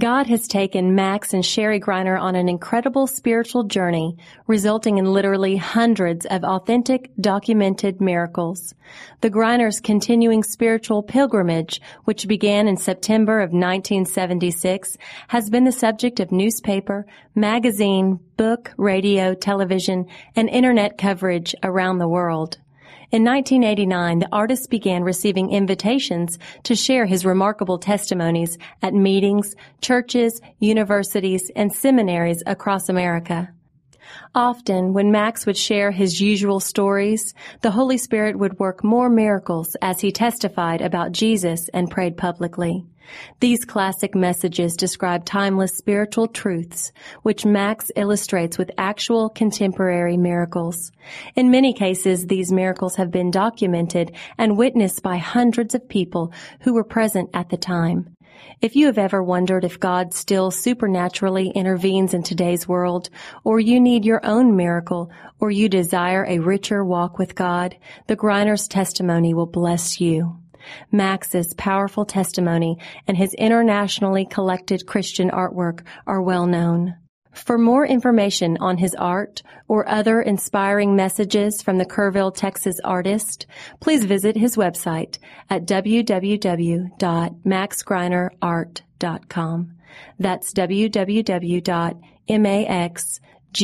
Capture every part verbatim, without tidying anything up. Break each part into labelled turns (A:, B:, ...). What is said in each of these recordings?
A: God has taken Max and Sherry Greiner on an incredible spiritual journey, resulting in literally hundreds of authentic, documented miracles. The Greiners' continuing spiritual pilgrimage, which began in September of nineteen seventy-six, has been the subject of newspaper, magazine, book, radio, television, and internet coverage around the world. In nineteen eighty-nine, the artist began receiving invitations to share his remarkable testimonies at meetings, churches, universities, and seminaries across America. Often, when Max would share his usual stories, the Holy Spirit would work more miracles as he testified about Jesus and prayed publicly. These classic messages describe timeless spiritual truths, which Max illustrates with actual contemporary miracles. In many cases, these miracles have been documented and witnessed by hundreds of people who were present at the time. If you have ever wondered if God still supernaturally intervenes in today's world, or you need your own miracle, or you desire a richer walk with God, the Greiners' testimony will bless you. Max's powerful testimony and his internationally collected Christian artwork are well known. For more information on his art or other inspiring messages from the Kerrville, Texas artist, please visit his website at w w w dot max greiner art dot com. That's w w w dot max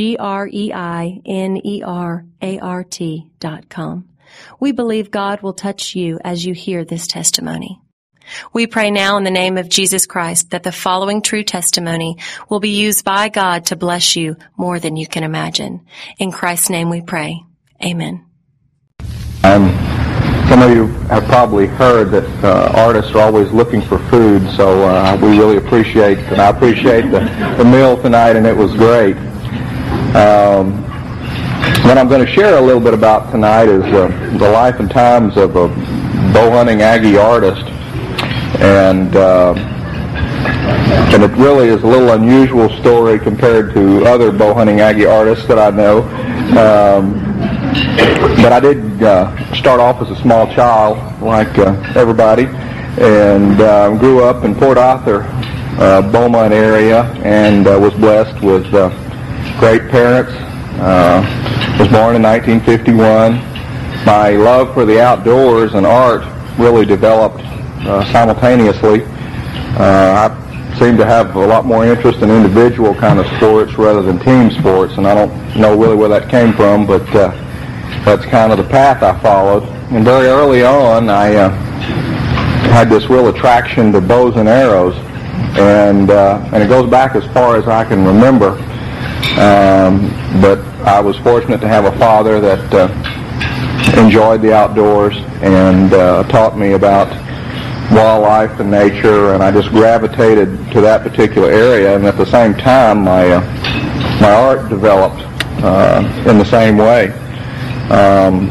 A: greiner art dot com. We believe God will touch you as you hear this testimony. We pray now in the name of Jesus Christ that the following true testimony will be used by God to bless you more than you can imagine. In Christ's name we pray. Amen.
B: Um, some of you have probably heard that uh, artists are always looking for food, so uh, we really appreciate, and I appreciate the, the meal tonight, and it was great. Um, What I'm going to share a little bit about tonight is uh, the life and times of a bow hunting Aggie artist, and uh, and it really is a little unusual story compared to other bow hunting Aggie artists that I know. Um, but I did uh, start off as a small child, like uh, everybody, and uh, grew up in Port Arthur, uh, Beaumont area, and uh, was blessed with uh, great parents. Uh, was born in nineteen fifty-one. My love for the outdoors and art really developed uh, simultaneously. Uh, I seem to have a lot more interest in individual kind of sports rather than team sports, and I don't know really where that came from, but uh, that's kind of the path I followed. And very early on, I uh, had this real attraction to bows and arrows, and uh, and it goes back as far as I can remember. Um, but I was fortunate to have a father that uh, enjoyed the outdoors and uh, taught me about wildlife and nature, and I just gravitated to that particular area. And at the same time, my uh, my art developed uh, in the same way. Um,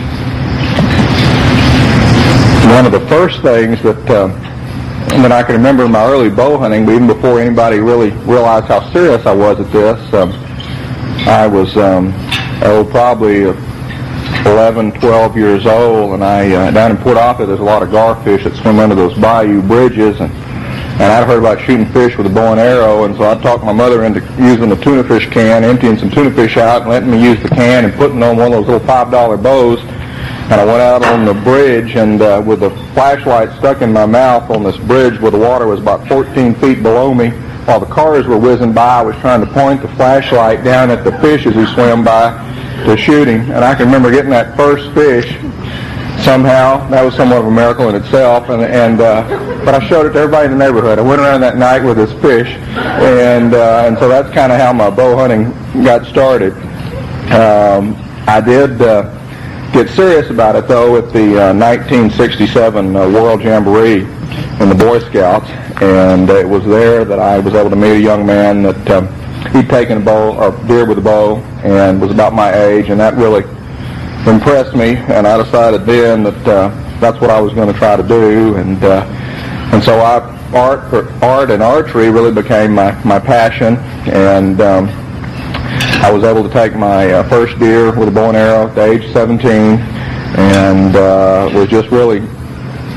B: one of the first things that uh, that I can remember in my early bow hunting, even before anybody really realized how serious I was at this, um, I was um, oh probably eleven, twelve years old, and I uh, down in Port Arthur there's a lot of garfish that swim under those bayou bridges, and and I'd heard about shooting fish with a bow and arrow, and so I talked my mother into using a tuna fish can, emptying some tuna fish out, and letting me use the can and putting on one of those little five dollar bows. And I went out on the bridge, and uh, with a flashlight stuck in my mouth on this bridge where the water was about fourteen feet below me, while the cars were whizzing by, I was trying to point the flashlight down at the fishes who swam by to shoot him. And I can remember getting that first fish somehow. That was somewhat of a miracle in itself. And, and uh, but I showed it to everybody in the neighborhood. I went around that night with this fish, and uh, and so that's kind of how my bow hunting got started. Um, I did. Uh, get serious about it, though, at the uh, nineteen sixty-seven uh, World Jamboree in the Boy Scouts, and uh, it was there that I was able to meet a young man that um, he'd taken a bow, or deer with a bow, and was about my age, and that really impressed me, and I decided then that uh, that's what I was going to try to do, and uh, and so I, art, art and archery really became my, my passion, and um, I was able to take my uh, first deer with a bow and arrow at the age of seventeen, and uh, was just really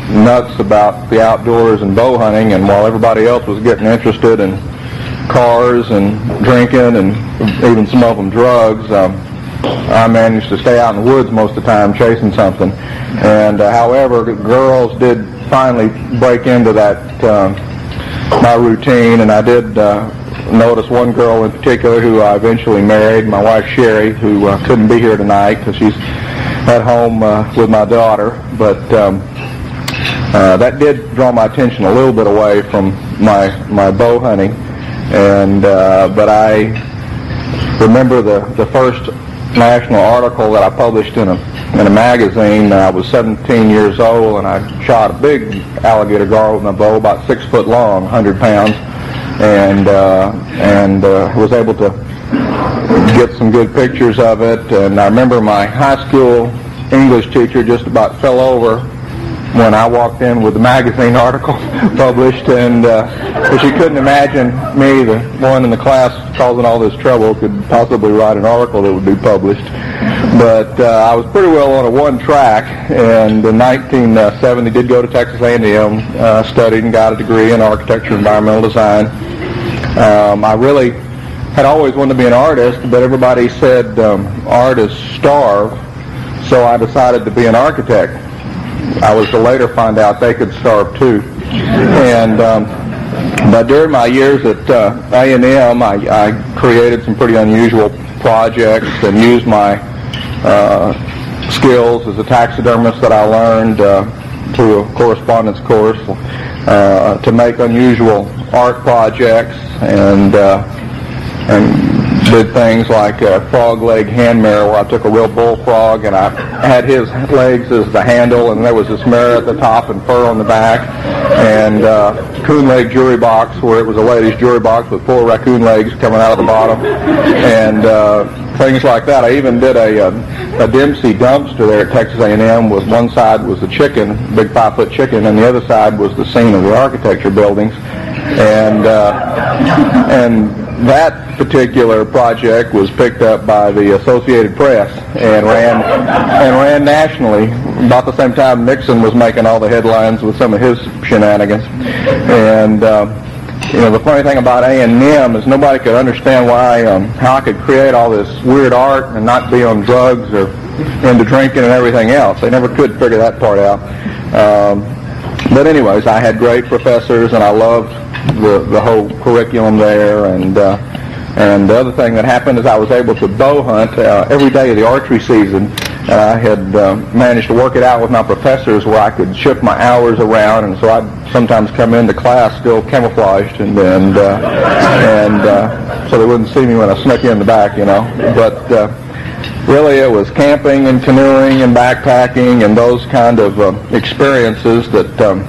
B: nuts about the outdoors and bow hunting, and while everybody else was getting interested in cars and drinking and even some of them drugs, um, I managed to stay out in the woods most of the time chasing something. And uh, however, the girls did finally break into that um, my routine, and I did uh, notice one girl in particular who I eventually married, my wife Sherry, who uh, couldn't be here tonight because she's at home uh, with my daughter. But um, uh, that did draw my attention a little bit away from my my bow hunting. And uh, but I remember the the first national article that I published in a in a magazine. I was seventeen years old, and I shot a big alligator gar with my bow, about six foot long, one hundred pounds, and uh, and uh, was able to get some good pictures of it. And I remember my high school English teacher just about fell over when I walked in with the magazine article published, and uh, she couldn't imagine me, the one in the class causing all this trouble, could possibly write an article that would be published. But uh, I was pretty well on a one track, and in nineteen seventy did go to Texas A and M, uh, studied and got a degree in architecture and environmental design. Um, I really had always wanted to be an artist, but everybody said um, artists starve, so I decided to be an architect. I was to later find out they could starve too. And um, but during my years at uh, A and M, I, I created some pretty unusual projects and used my uh, skills as a taxidermist that I learned uh, through a correspondence course uh, to make unusual art projects, and uh, and did things like a frog leg hand mirror, where I took a real bullfrog and I had his legs as the handle, and there was this mirror at the top and fur on the back, and uh, coon leg jury box, where it was a lady's jury box with four raccoon legs coming out of the bottom, and uh, things like that. I even did a, a, a Dempsey dumpster there at Texas A and M, with one side was the chicken, big five foot chicken, and the other side was the scene of the architecture buildings. And uh, and that particular project was picked up by the Associated Press and ran and ran nationally about the same time Nixon was making all the headlines with some of his shenanigans. And uh, you know, the funny thing about A and M is nobody could understand why um, how I could create all this weird art and not be on drugs or into drinking and everything else. They never could figure that part out. Um, but anyways, I had great professors, and I loved the the whole curriculum there. And uh, and the other thing that happened is I was able to bow hunt uh, every day of the archery season. And I had uh, managed to work it out with my professors where I could shift my hours around, and so I'd sometimes come into class still camouflaged, and and uh, and uh, so they wouldn't see me when I snuck in the back, you know. But uh, really, it was camping and canoeing and backpacking and those kind of uh, experiences that um,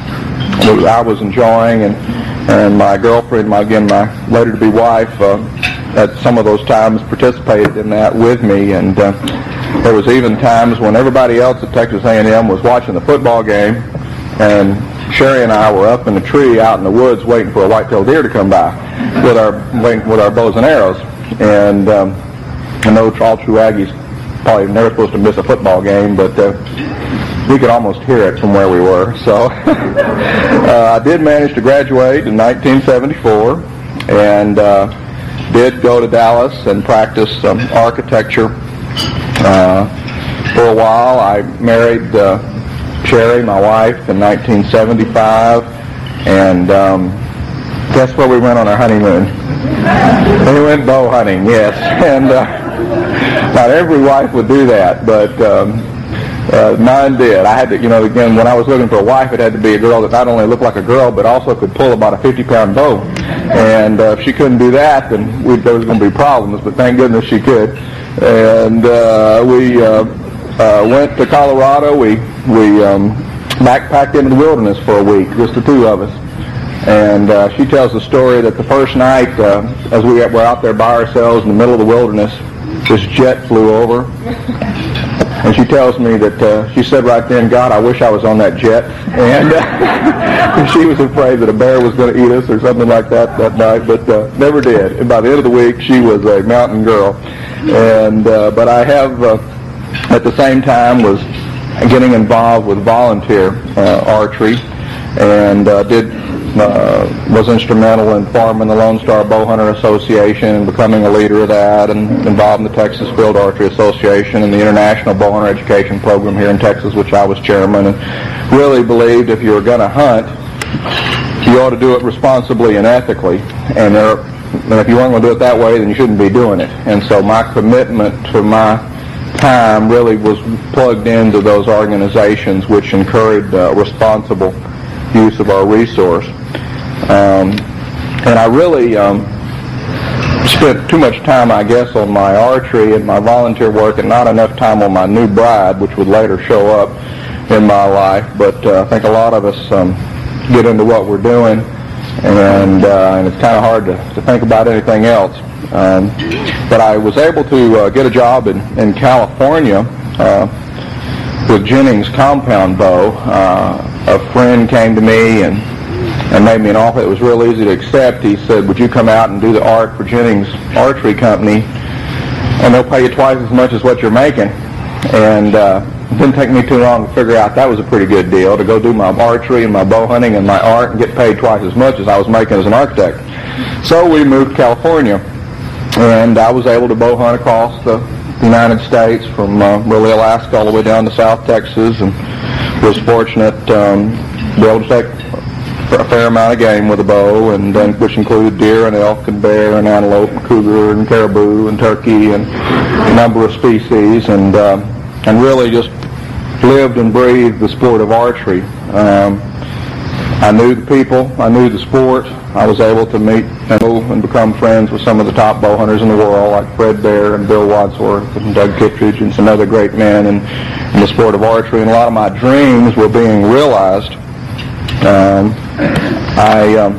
B: I was enjoying, and and my girlfriend, my again my later to be wife, uh, at some of those times participated in that with me. And uh, there was even times when everybody else at Texas A and M was watching the football game, and Sherry and I were up in the tree out in the woods waiting for a white-tailed deer to come by with our with our bows and arrows. And um, I know all true Aggies probably never supposed to miss a football game, but uh, we could almost hear it from where we were. So uh, I did manage to graduate in nineteen seventy-four, and uh, did go to Dallas and practice um, architecture uh, for a while. I married uh, Sherry, my wife, in nineteen seventy-five, and um, guess where we went on our honeymoon? We went bow hunting, yes. And uh, not every wife would do that, but um, uh, mine did. I had to, you know, again, when I was looking for a wife, it had to be a girl that not only looked like a girl, but also could pull about a fifty-pound bow. And uh, if she couldn't do that, then we, there was going to be problems, but thank goodness she could. And uh, we uh, uh, went to Colorado. We, we um, backpacked into the wilderness for a week, just the two of us. And uh, she tells the story that the first night, uh, as we were out there by ourselves in the middle of the wilderness, this jet flew over. And she tells me that uh, she said right then, "God, I wish I was on that jet." And uh, she was afraid that a bear was going to eat us or something like that that night, but uh, never did. And by the end of the week, she was a mountain girl. And uh, but I have, uh, at the same time, was getting involved with volunteer uh, archery, and uh, did uh, was instrumental in forming the Lone Star Bowhunter Association and becoming a leader of that, and involved in the Texas Field Archery Association and the International Bowhunter Education Program here in Texas, which I was chairman, and really believed if you were going to hunt, you ought to do it responsibly and ethically, and, there, and if you weren't going to do it that way, then you shouldn't be doing it. And so my commitment to my time really was plugged into those organizations which encouraged uh, responsible use of our resource. Um, and I really um, spent too much time, I guess, on my archery and my volunteer work, and not enough time on my new bride, which would later show up in my life. But uh, I think a lot of us um, get into what we're doing, and, uh, and it's kind of hard to, to think about anything else. Um, but I was able to uh, get a job in, in California uh, with Jennings Compound Bow. Uh, a friend came to me and, and made me an offer that was real easy to accept. He said, would you come out and do the art for Jennings Archery Company, and they'll pay you twice as much as what you're making. And uh, it didn't take me too long to figure out that was a pretty good deal, to go do my archery and my bow hunting and my art and get paid twice as much as I was making as an architect. So we moved to California, and I was able to bow hunt across the United States, from uh, really Alaska all the way down to South Texas, and was fortunate um, to be able to take a fair amount of game with a bow, and uh, which included deer and elk and bear and antelope and cougar and caribou and turkey and a number of species, and uh, and really just lived and breathed the sport of archery. Um, I knew the people, I knew the sport. I was able to meet and, and become friends with some of the top bow hunters in the world, like Fred Bear and Bill Wadsworth and Doug Kittredge and some other great men in, in the sport of archery. And a lot of my dreams were being realized. Um, I um,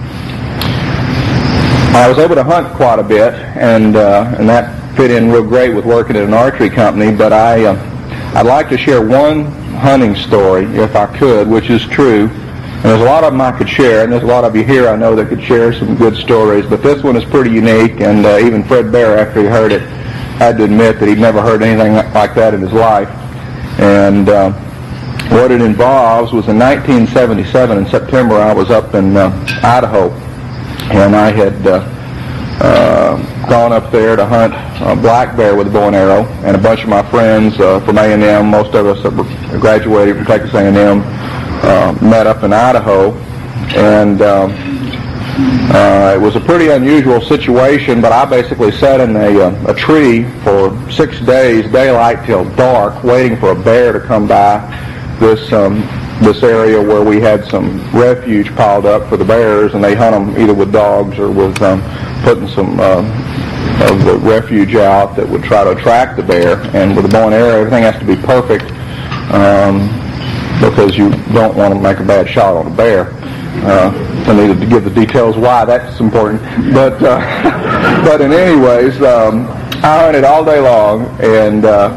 B: I was able to hunt quite a bit, and uh, and that fit in real great with working at an archery company. But I uh, I'd like to share one hunting story, if I could, which is true. And there's a lot of them I could share, and there's a lot of you here I know that could share some good stories, but this one is pretty unique, and uh, even Fred Bear, after he heard it, had to admit that he'd never heard anything like that in his life. And uh, what it involves was in nineteen seventy-seven, in September, I was up in uh, Idaho, and I had uh, uh, gone up there to hunt uh, black bear with a bow and arrow, and a bunch of my friends uh, from A and M, most of us that graduated from Texas A and M, Uh, met up in Idaho, and um, uh, it was a pretty unusual situation, but I basically sat in a, uh, a tree for six days, daylight till dark, waiting for a bear to come by this um, this area where we had some refuge piled up for the bears, and they hunt them either with dogs or with um, putting some uh, of the refuge out that would try to attract the bear. And with a bow and arrow, everything has to be perfect, um, because you don't want to make a bad shot on a bear. Uh, I needed to give the details why that's important. But uh, but in any ways, um, I hunted all day long, and uh,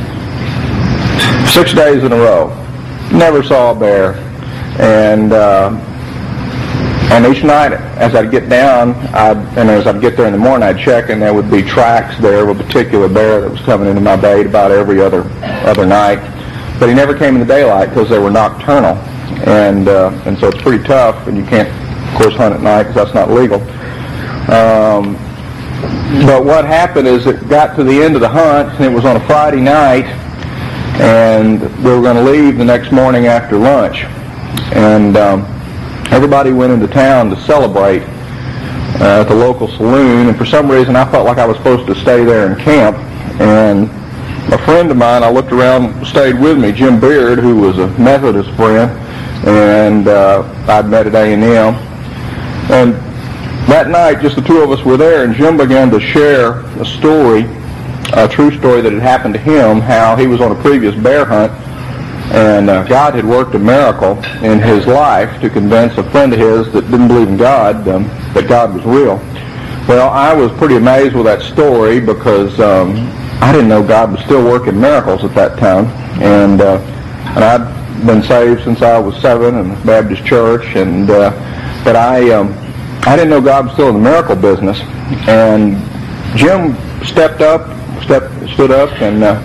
B: six days in a row. Never saw a bear. And uh, and each night, as I'd get down, I'd, and as I'd get there in the morning, I'd check, and there would be tracks there of a particular bear that was coming into my bait about every other other night. But he never came in the daylight because they were nocturnal, and uh, and so it's pretty tough, and you can't, of course, hunt at night because that's not legal. Um, but what happened is it got to the end of the hunt, and it was on a Friday night, and we were going to leave the next morning after lunch, and um, everybody went into town to celebrate uh, at the local saloon, and for some reason I felt like I was supposed to stay there and camp, and a friend of mine, I looked around, stayed with me, Jim Beard, who was a Methodist friend, and uh, I'd met at A and M. And that night, just the two of us were there, and Jim began to share a story, a true story that had happened to him, how he was on a previous bear hunt, and uh, God had worked a miracle in his life to convince a friend of his that didn't believe in God um, that God was real. Well, I was pretty amazed with that story because um, I didn't know God was still working miracles at that time, and uh, and I'd been saved since I was seven in the Baptist church, and uh, but I um, I didn't know God was still in the miracle business. And Jim stepped up, stepped stood up, and uh,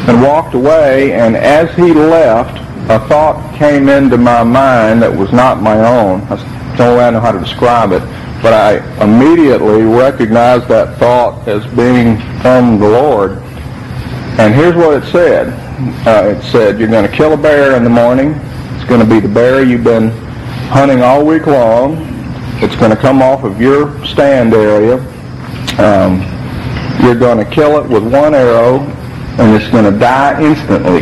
B: and walked away, and as he left, a thought came into my mind that was not my own. That's the only way I know how to describe it. But I immediately recognized that thought as being from the Lord. And here's what it said. Uh, it said, you're going to kill a bear in the morning. It's going to be the bear you've been hunting all week long. It's going to come off of your stand area. Um, you're going to kill it with one arrow, and it's going to die instantly.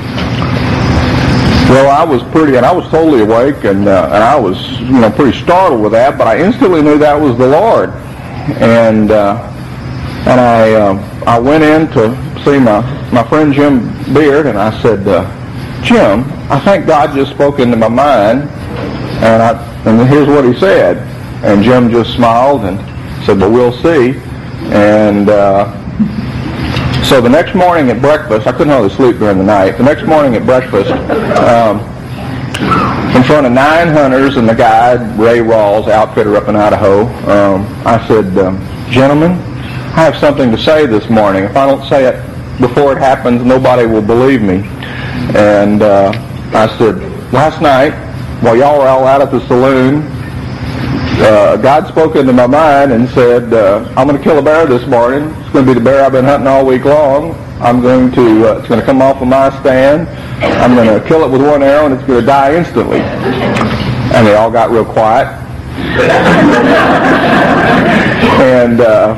B: Well, I was pretty, and I was totally awake, and uh, and I was, you know, pretty startled with that. But I instantly knew that was the Lord, and uh, and I uh, I went in to see my my friend Jim Beard, and I said, uh, Jim, I think God just spoke into my mind, and I and here's what He said. And Jim just smiled and said, well, we'll see. And uh, so the next morning at breakfast, I couldn't hardly sleep during the night. The next morning at breakfast, um, in front of nine hunters and the guide, Ray Rawls, outfitter up in Idaho, um, I said, um, gentlemen, I have something to say this morning. If I don't say it before it happens, nobody will believe me. And uh, I said, last night, while y'all were all out at the saloon, Uh, God spoke into my mind and said, uh, I'm going to kill a bear this morning. It's going to be the bear I've been hunting all week long. I'm going to, uh, it's going to come off of my stand. I'm going to kill it with one arrow, and it's going to die instantly. And they all got real quiet. And,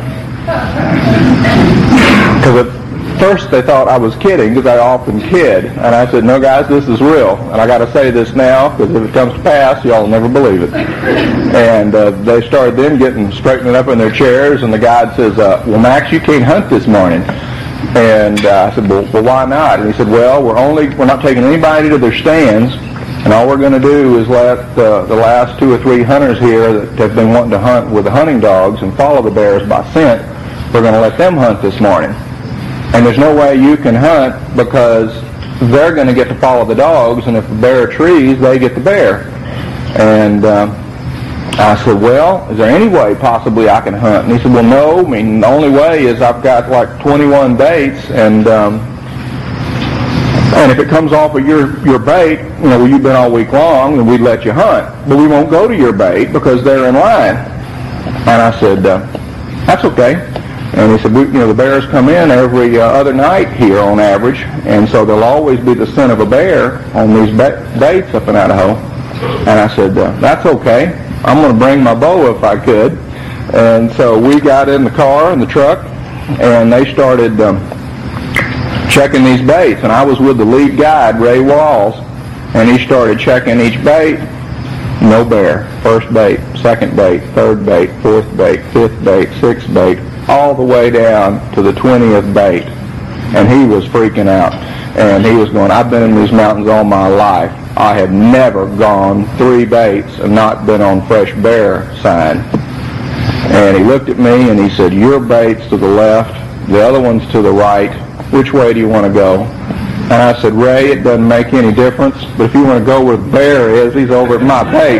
B: because uh, at first they thought I was kidding, because I often kid. And I said, no, guys, this is real. And I got to say this now, because if it comes to pass, y'all will never believe it. And uh, they started then getting straightened up in their chairs, and the guide says, uh, well, Max, you can't hunt this morning. And uh, I said, well, well, why not? And he said, well, we're only we're not taking anybody to their stands, and all we're going to do is let uh, the last two or three hunters here that have been wanting to hunt with the hunting dogs and follow the bears by scent, we're going to let them hunt this morning. And there's no way you can hunt because they're going to get to follow the dogs, and if the bear trees, they get the bear. And uh, I said, well, is there any way possibly I can hunt? And he said, well, no. I mean, the only way is I've got like twenty-one baits, and um, and if it comes off of your, your bait, you know, well, you've been all week long, then we'd let you hunt. But we won't go to your bait because they're in line. And I said, uh, that's okay. And he said, we, you know, the bears come in every uh, other night here on average, and so there'll always be the scent of a bear on these ba- baits up in Idaho. And I said, uh, that's okay. I'm going to bring my bow if I could. And so we got in the car, in the truck, and they started um, checking these baits. And I was with the lead guide, Ray Walls, and he started checking each bait. No bear. First bait, second bait, third bait, fourth bait, fifth bait, sixth bait, all the way down to the twentieth bait. And he was freaking out. And he was going, I've been in these mountains all my life. I have never gone three baits and not been on fresh bear sign. And he looked at me and he said, your bait's to the left, the other one's to the right. Which way do you want to go? And I said, Ray, it doesn't make any difference, but if you want to go where the bear is, he's over at my bait.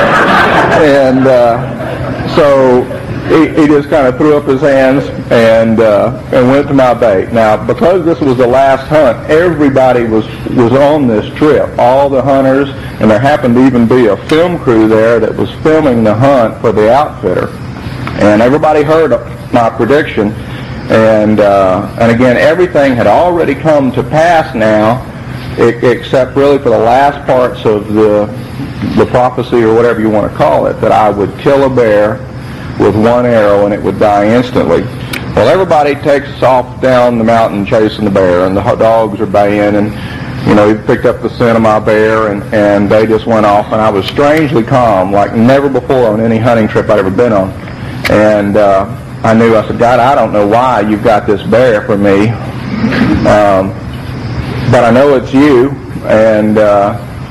B: And uh, so he, he just kind of threw up his hands and uh, and went to my bait. Now, because this was the last hunt, everybody was, was on this trip, all the hunters, and there happened to even be a film crew there that was filming the hunt for the outfitter. And everybody heard my prediction. And uh, and again, everything had already come to pass now, it, except really for the last parts of the the prophecy, or whatever you want to call it, that I would kill a bear with one arrow and it would die instantly. Well, everybody takes off down the mountain chasing the bear, and the dogs are baying, and you know, he picked up the scent of my bear, and, and they just went off, and I was strangely calm, like never before on any hunting trip I'd ever been on. And uh, I knew, I said, God, I don't know why you've got this bear for me, um, but I know it's you, and, uh,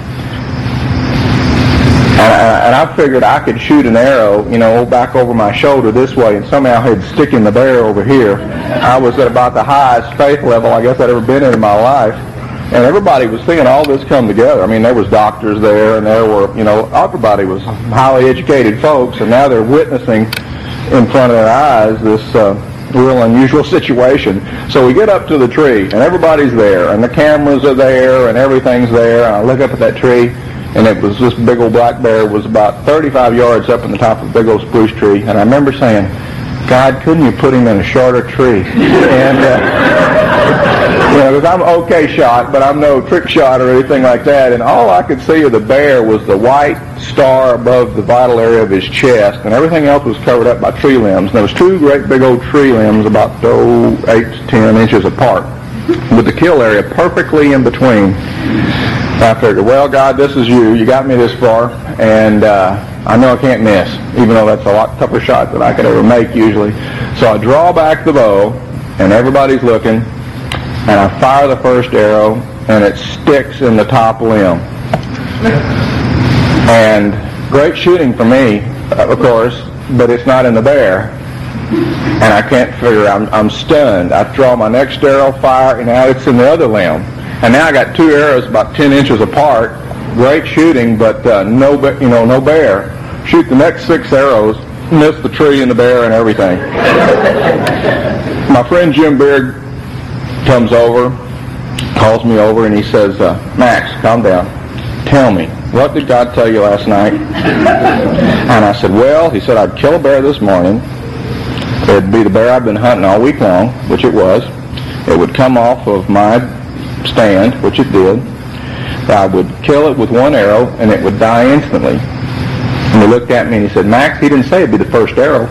B: and, and I figured I could shoot an arrow, you know, back over my shoulder this way, and somehow he'd stick in the bear over here. I was at about the highest faith level I guess I'd ever been in in my life, and everybody was seeing all this come together. I mean, there was doctors there, and there were, you know, everybody was highly educated folks, and now they're witnessing in front of their eyes this uh, real unusual situation. So we get up to the tree, and everybody's there, and the cameras are there, and everything's there. And I look up at that tree, and it was this big old black bear was about thirty-five yards up in the top of a big old spruce tree. And I remember saying, God, couldn't you put him in a shorter tree? And, uh, you know, because I'm okay shot, but I'm no trick shot or anything like that. And all I could see of the bear was the white star above the vital area of his chest, and everything else was covered up by tree limbs. And there was two great big old tree limbs about, oh, eight to ten inches apart, with the kill area perfectly in between. I figured, well, God, this is you. You got me this far, and uh, I know I can't miss, even though that's a lot tougher shot than I could ever make usually. So I draw back the bow, and everybody's looking, and I fire the first arrow, and it sticks in the top limb. And great shooting for me, of course, but it's not in the bear. And I can't figure, I'm, I'm stunned. I draw my next arrow, fire, and now it's in the other limb. And now I got two arrows about ten inches apart. Great shooting, but uh, no, you know, no bear. Shoot the next six arrows, miss the tree and the bear and everything. My friend Jim Beard comes over, calls me over, and he says, uh, Max, calm down. Tell me, what did God tell you last night? And I said, well, he said, I'd kill a bear this morning. It'd be the bear I've been hunting all week long, which it was. It would come off of my stand, which it did. I would kill it with one arrow, and it would die instantly. And he looked at me and he said, Max, he didn't say it'd be the first arrow.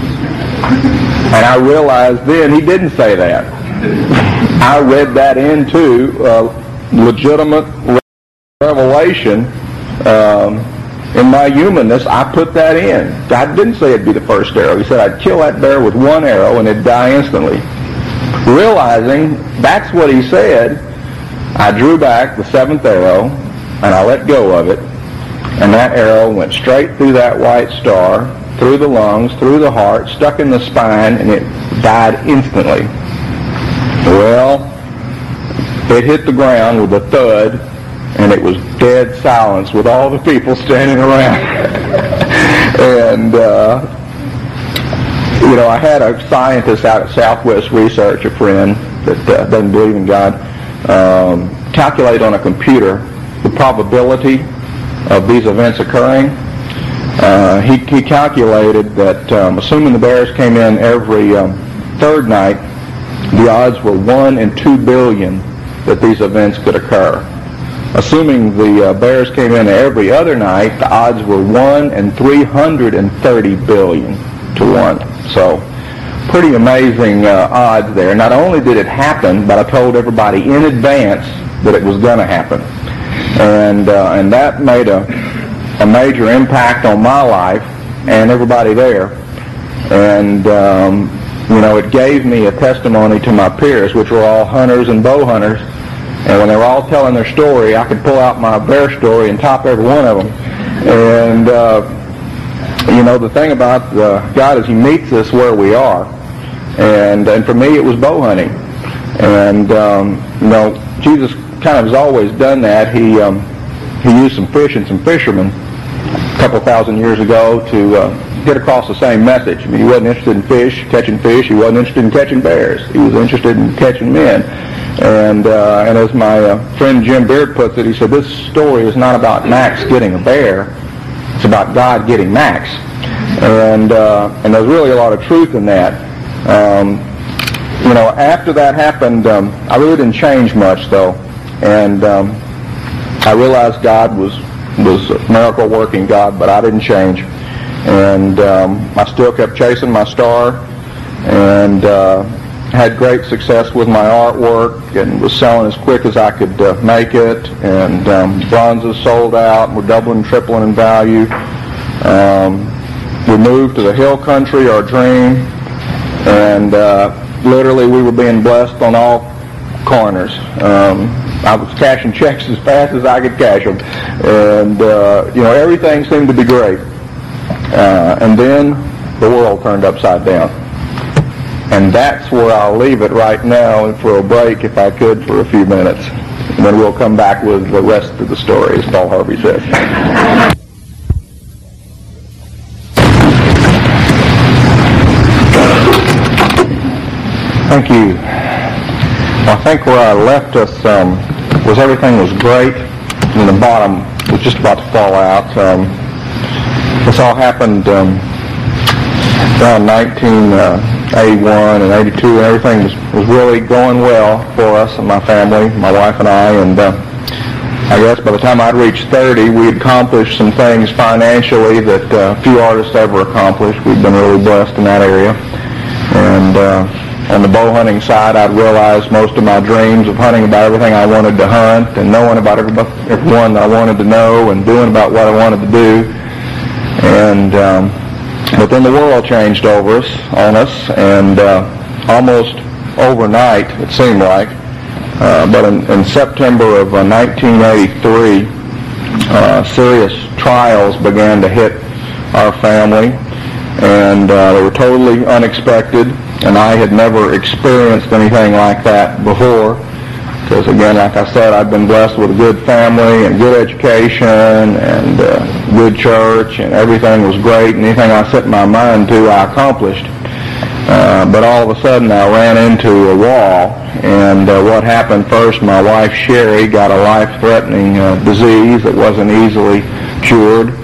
B: And I realized then he didn't say that. I read that into uh, legitimate revelation. Um, in my humanness, I put that in. God didn't say it'd be the first arrow. He said I'd kill that bear with one arrow and it'd die instantly. Realizing that's what he said, I drew back the seventh arrow and I let go of it, and that arrow went straight through that white star, through the lungs, through the heart, stuck in the spine, and it died instantly. Well, it hit the ground with a thud, and it was dead silence with all the people standing around. and, uh, you know, I had a scientist out at Southwest Research, a friend that uh, doesn't believe in God, um, calculate on a computer the probability of these events occurring. Uh, he, he calculated that, um, assuming the bears came in every um, third night, the odds were one in two billion that these events could occur. Assuming the uh, bears came in every other night, the odds were one in three hundred thirty billion to one. So, pretty amazing uh, odds there. Not only did it happen, but I told everybody in advance that it was going to happen. And uh, and that made a, a major impact on my life and everybody there. And, um, you know, it gave me a testimony to my peers, which were all hunters and bow hunters. And when they were all telling their story, I could pull out my bear story and top every one of them. And, uh, you know, the thing about uh, God is he meets us where we are. And and for me, it was bow hunting. And, um, you know, Jesus kind of has always done that. He um, he used some fish and some fishermen a couple thousand years ago to uh, get across the same message. I mean, he wasn't interested in fish, catching fish. He wasn't interested in catching bears. He was interested in catching men. And uh, and as my uh, friend Jim Beard puts it, he said, this story is not about Max getting a bear. It's about God getting Max. And uh, and there's really a lot of truth in that. Um, you know, after that happened, um, I really didn't change much, though. And um, I realized God was was a miracle working God, but I didn't change. And um, I still kept chasing my star, and uh, had great success with my artwork, and was selling as quick as I could uh, make it. And um, bronzes sold out, and we're doubling, tripling in value. Um, we moved to the hill country, our dream, and uh, literally we were being blessed on all corners. Um, I was cashing checks as fast as I could cash them, and uh, you know, everything seemed to be great. Uh, and then the world turned upside down. And that's where I'll leave it right now, and for a break, if I could, for a few minutes. And then we'll come back with the rest of the story, as Paul Harvey says. Thank you. Well, I think where I left us um, was everything was great, and the bottom was just about to fall out. Um, this all happened um, around nineteen eighty-one and eighty-two, and everything was, was really going well for us and my family, my wife and I, and uh, I guess by the time I'd reached thirty, we had accomplished some things financially that uh, few artists ever accomplished. We've been really blessed in that area. And uh, on the bow hunting side, I'd realized most of my dreams of hunting about everything I wanted to hunt and knowing about everyone that I wanted to know and doing about what I wanted to do. And um, but then the world changed over us, on us, and uh, almost overnight, it seemed like, Uh, but in, in September of uh, nineteen eighty-three, uh, serious trials began to hit our family, and uh, they were totally unexpected, and I had never experienced anything like that before, because again, like I said, I've been blessed with a good family and good education and uh, good church, and everything was great, and anything I set my mind to, I accomplished. Uh, but all of a sudden I ran into a wall, and uh, what happened first, my wife Sherry got a life-threatening uh, disease that wasn't easily cured.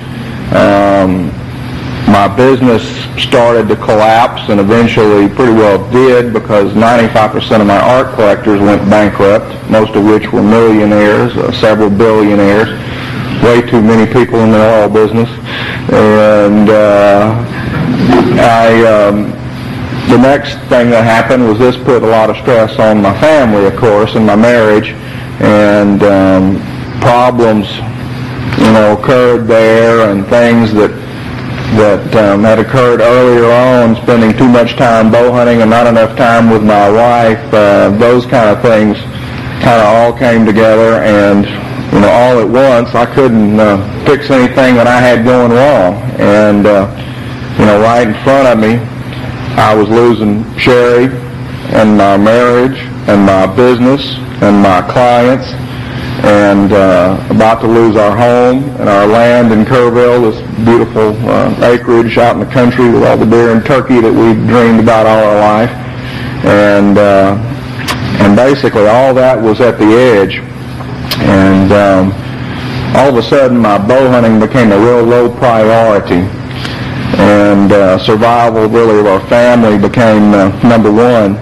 B: Um, my business started to collapse, and eventually pretty well did, because ninety-five percent of my art collectors went bankrupt, most of which were millionaires, uh, several billionaires, way too many people in the oil business. And uh, I... Um, The next thing that happened was this put a lot of stress on my family, of course, and my marriage, and um, problems, you know, occurred there, and things that that um, had occurred earlier on, spending too much time bow hunting and not enough time with my wife. Uh, those kind of things kind of all came together, and you know, all at once, I couldn't uh, fix anything that I had going wrong, and uh, you know, right in front of me, I was losing Sherry and my marriage and my business and my clients, and uh, about to lose our home and our land in Kerrville, this beautiful uh, acreage out in the country with all the deer and turkey that we've dreamed about all our life. And uh, and basically all that was at the edge. And um, all of a sudden my bow hunting became a real low priority. And uh, survival, really, of our family became uh, number one.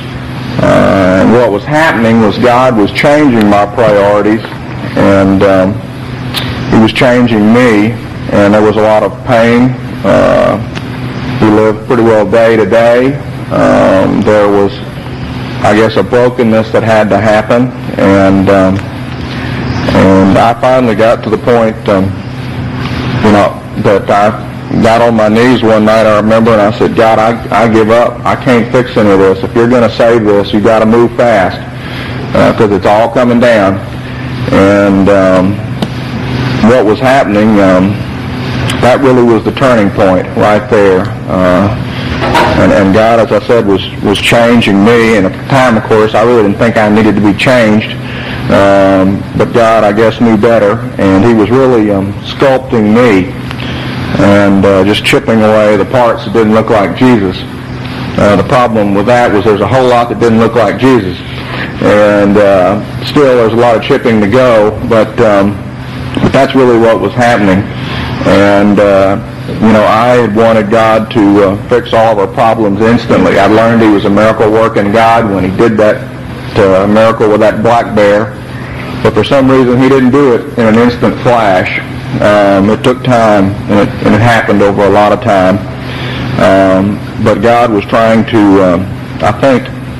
B: Uh, and what was happening was God was changing my priorities, and um, He was changing me, and there was a lot of pain. Uh, we lived pretty well day to day. Um, there was, I guess, a brokenness that had to happen, and um, and I finally got to the point, um, you know, that I got on my knees one night, I remember, and I said, God, I, I give up. I can't fix any of this. If you're going to save this, you got to move fast, because uh, it's all coming down. And um, what was happening, um, that really was the turning point right there. Uh, and, and God, as I said, was, was changing me. And at the time, of course, I really didn't think I needed to be changed. Um, but God, I guess, knew better, and He was really um, sculpting me, and uh, just chipping away the parts that didn't look like Jesus. Uh, the problem with that was there's a whole lot that didn't look like Jesus. And uh, still there's a lot of chipping to go, but, um, but that's really what was happening. And, uh, you know, I had wanted God to uh, fix all of our problems instantly. I learned He was a miracle-working God when He did that uh, miracle with that black bear. But for some reason He didn't do it in an instant flash. Um, it took time, and it, and it happened over a lot of time. Um, but God was trying to, um, I think,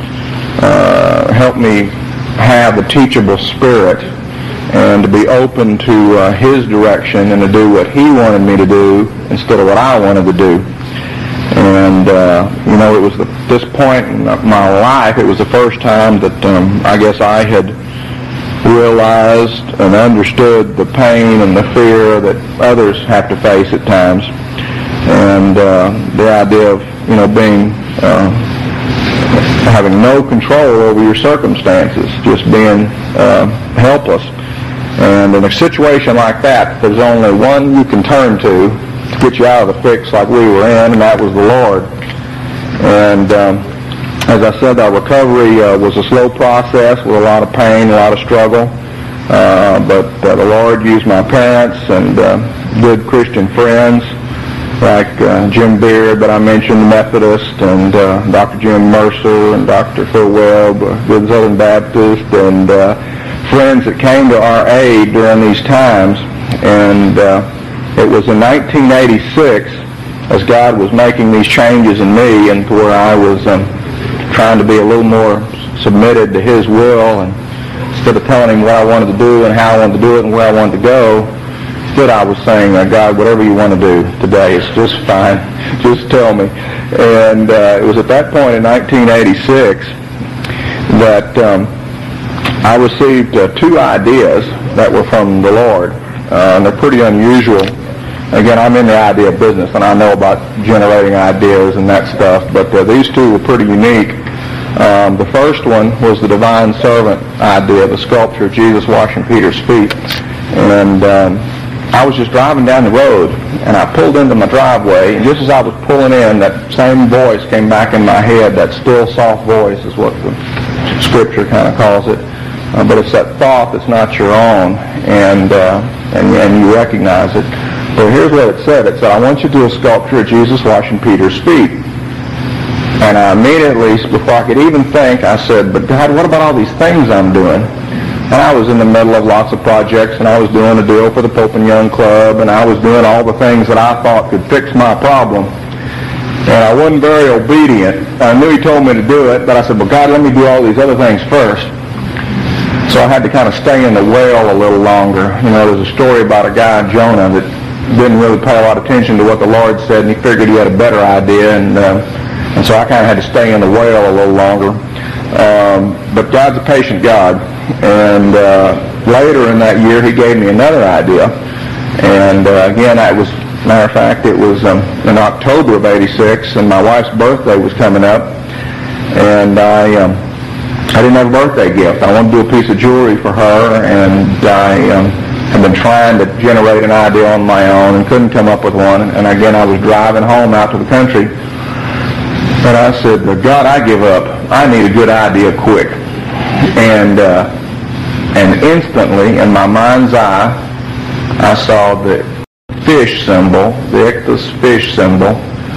B: uh, help me have a teachable spirit and to be open to uh, His direction and to do what He wanted me to do instead of what I wanted to do. And, uh, you know, it was the, this point in my life, it was the first time that um, I guess I had realized and understood the pain and the fear that others have to face at times, and uh, the idea of, you know, being uh, having no control over your circumstances, just being uh, helpless. And in a situation like that, there's only one you can turn to to get you out of the fix like we were in, and that was the Lord. And um, as I said, our recovery uh, was a slow process with a lot of pain, a lot of struggle. Uh, but uh, the Lord used my parents and uh, good Christian friends like uh, Jim Beard that I mentioned, Methodist, and uh, Doctor Jim Mercer and Doctor Phil Webb, uh, good Southern Baptist, and uh, friends that came to our aid during these times. And uh, it was in nineteen eighty-six, as God was making these changes in me and to where I was um, trying to be a little more submitted to His will, and instead of telling Him what I wanted to do and how I wanted to do it and where I wanted to go, instead I was saying, uh, God, whatever you want to do today is just fine. Just tell me. And uh, it was at that point in nineteen eighty-six that um, I received uh, two ideas that were from the Lord. Uh, and they're pretty unusual. Again, I'm in the idea business, and I know about generating ideas and that stuff, but uh, these two were pretty unique. Um, the first one was the divine servant idea, the sculpture of Jesus washing Peter's feet. And um, I was just driving down the road, and I pulled into my driveway, and just as I was pulling in, that same voice came back in my head, that still, soft voice is what the Scripture kind of calls it. Uh, but it's that thought that's not your own, and, uh, and and you recognize it. But here's what it said. It said, I want you to do a sculpture of Jesus washing Peter's feet. And I immediately, before I could even think, I said, but God, what about all these things I'm doing? And I was in the middle of lots of projects, and I was doing a deal for the Pope and Young Club, and I was doing all the things that I thought could fix my problem. And I wasn't very obedient. I knew He told me to do it, but I said, well, God, let me do all these other things first. So I had to kind of stay in the well a little longer. You know, there's a story about a guy, Jonah, that didn't really pay a lot of attention to what the Lord said, and he figured he had a better idea, and uh, and so I kind of had to stay in the well a little longer. Um, but God's a patient God, and uh, later in that year He gave me another idea, and uh, again, it was, matter of fact, it was um, in October of eighty-six, and my wife's birthday was coming up, and I um, I didn't have a birthday gift. I wanted to do a piece of jewelry for her, and I um, had been trying to generate an idea on my own and couldn't come up with one. And again, I was driving home out to the country, and I said, God, I give up. I need a good idea quick. And uh, and instantly, in my mind's eye, I saw the fish symbol, the ichthus fish symbol,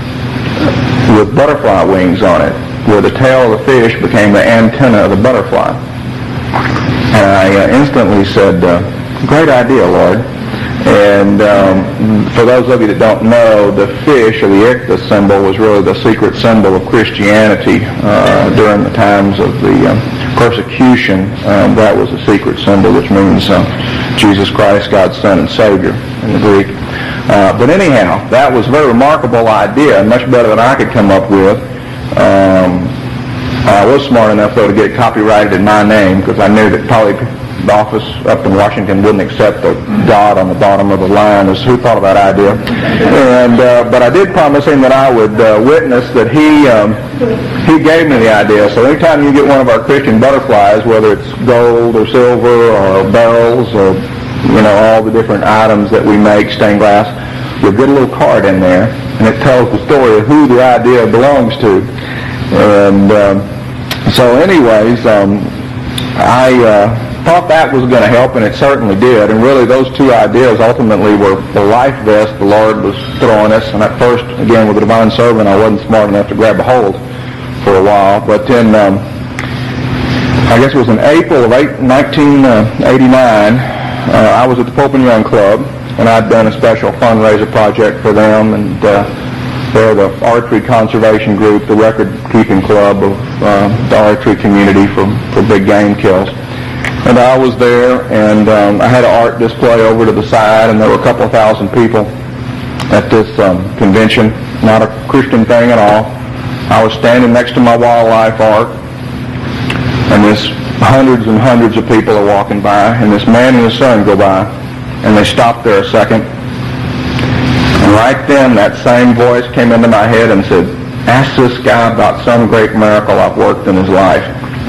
B: with butterfly wings on it, where the tail of the fish became the antenna of the butterfly. And I uh, instantly said, uh, great idea, Lord. And um, for those of you that don't know, the fish, or the ichthus symbol, was really the secret symbol of Christianity uh, during the times of the um, persecution. Um, that was a secret symbol, which means uh, Jesus Christ, God's Son and Savior in the Greek. Uh, but anyhow, that was a very remarkable idea, and much better than I could come up with. Um, I was smart enough, though, to get it copyrighted in my name, because I knew that probably the office up in Washington wouldn't accept the dot on the bottom of the line as who thought of that idea. And uh, but I did promise him that I would uh, witness that he um, he gave me the idea. So anytime you get one of our Christian butterflies, whether it's gold or silver or bells or you know all the different items that we make, stained glass, you'll get a little card in there, and it tells the story of who the idea belongs to. And um, so anyways, um, I uh, thought that was going to help, and it certainly did. And really those two ideas ultimately were the life vest the Lord was throwing us. And at first, again, with the divine servant, I wasn't smart enough to grab a hold for a while. But in, um, I guess it was in April of nineteen eighty-nine, uh, I was at the Pope and Young Club, and I'd done a special fundraiser project for them, and uh, they're the archery conservation group, the record-keeping club of uh, the archery community for, for big game kills. And I was there, and um, I had an art display over to the side, and there were a couple of thousand people at this um, convention, not a Christian thing at all. I was standing next to my wildlife art, and this hundreds and hundreds of people are walking by, and this man and his son go by, and they stopped there a second. And right then, that same voice came into my head and said, ask this guy about some great miracle I've worked in his life.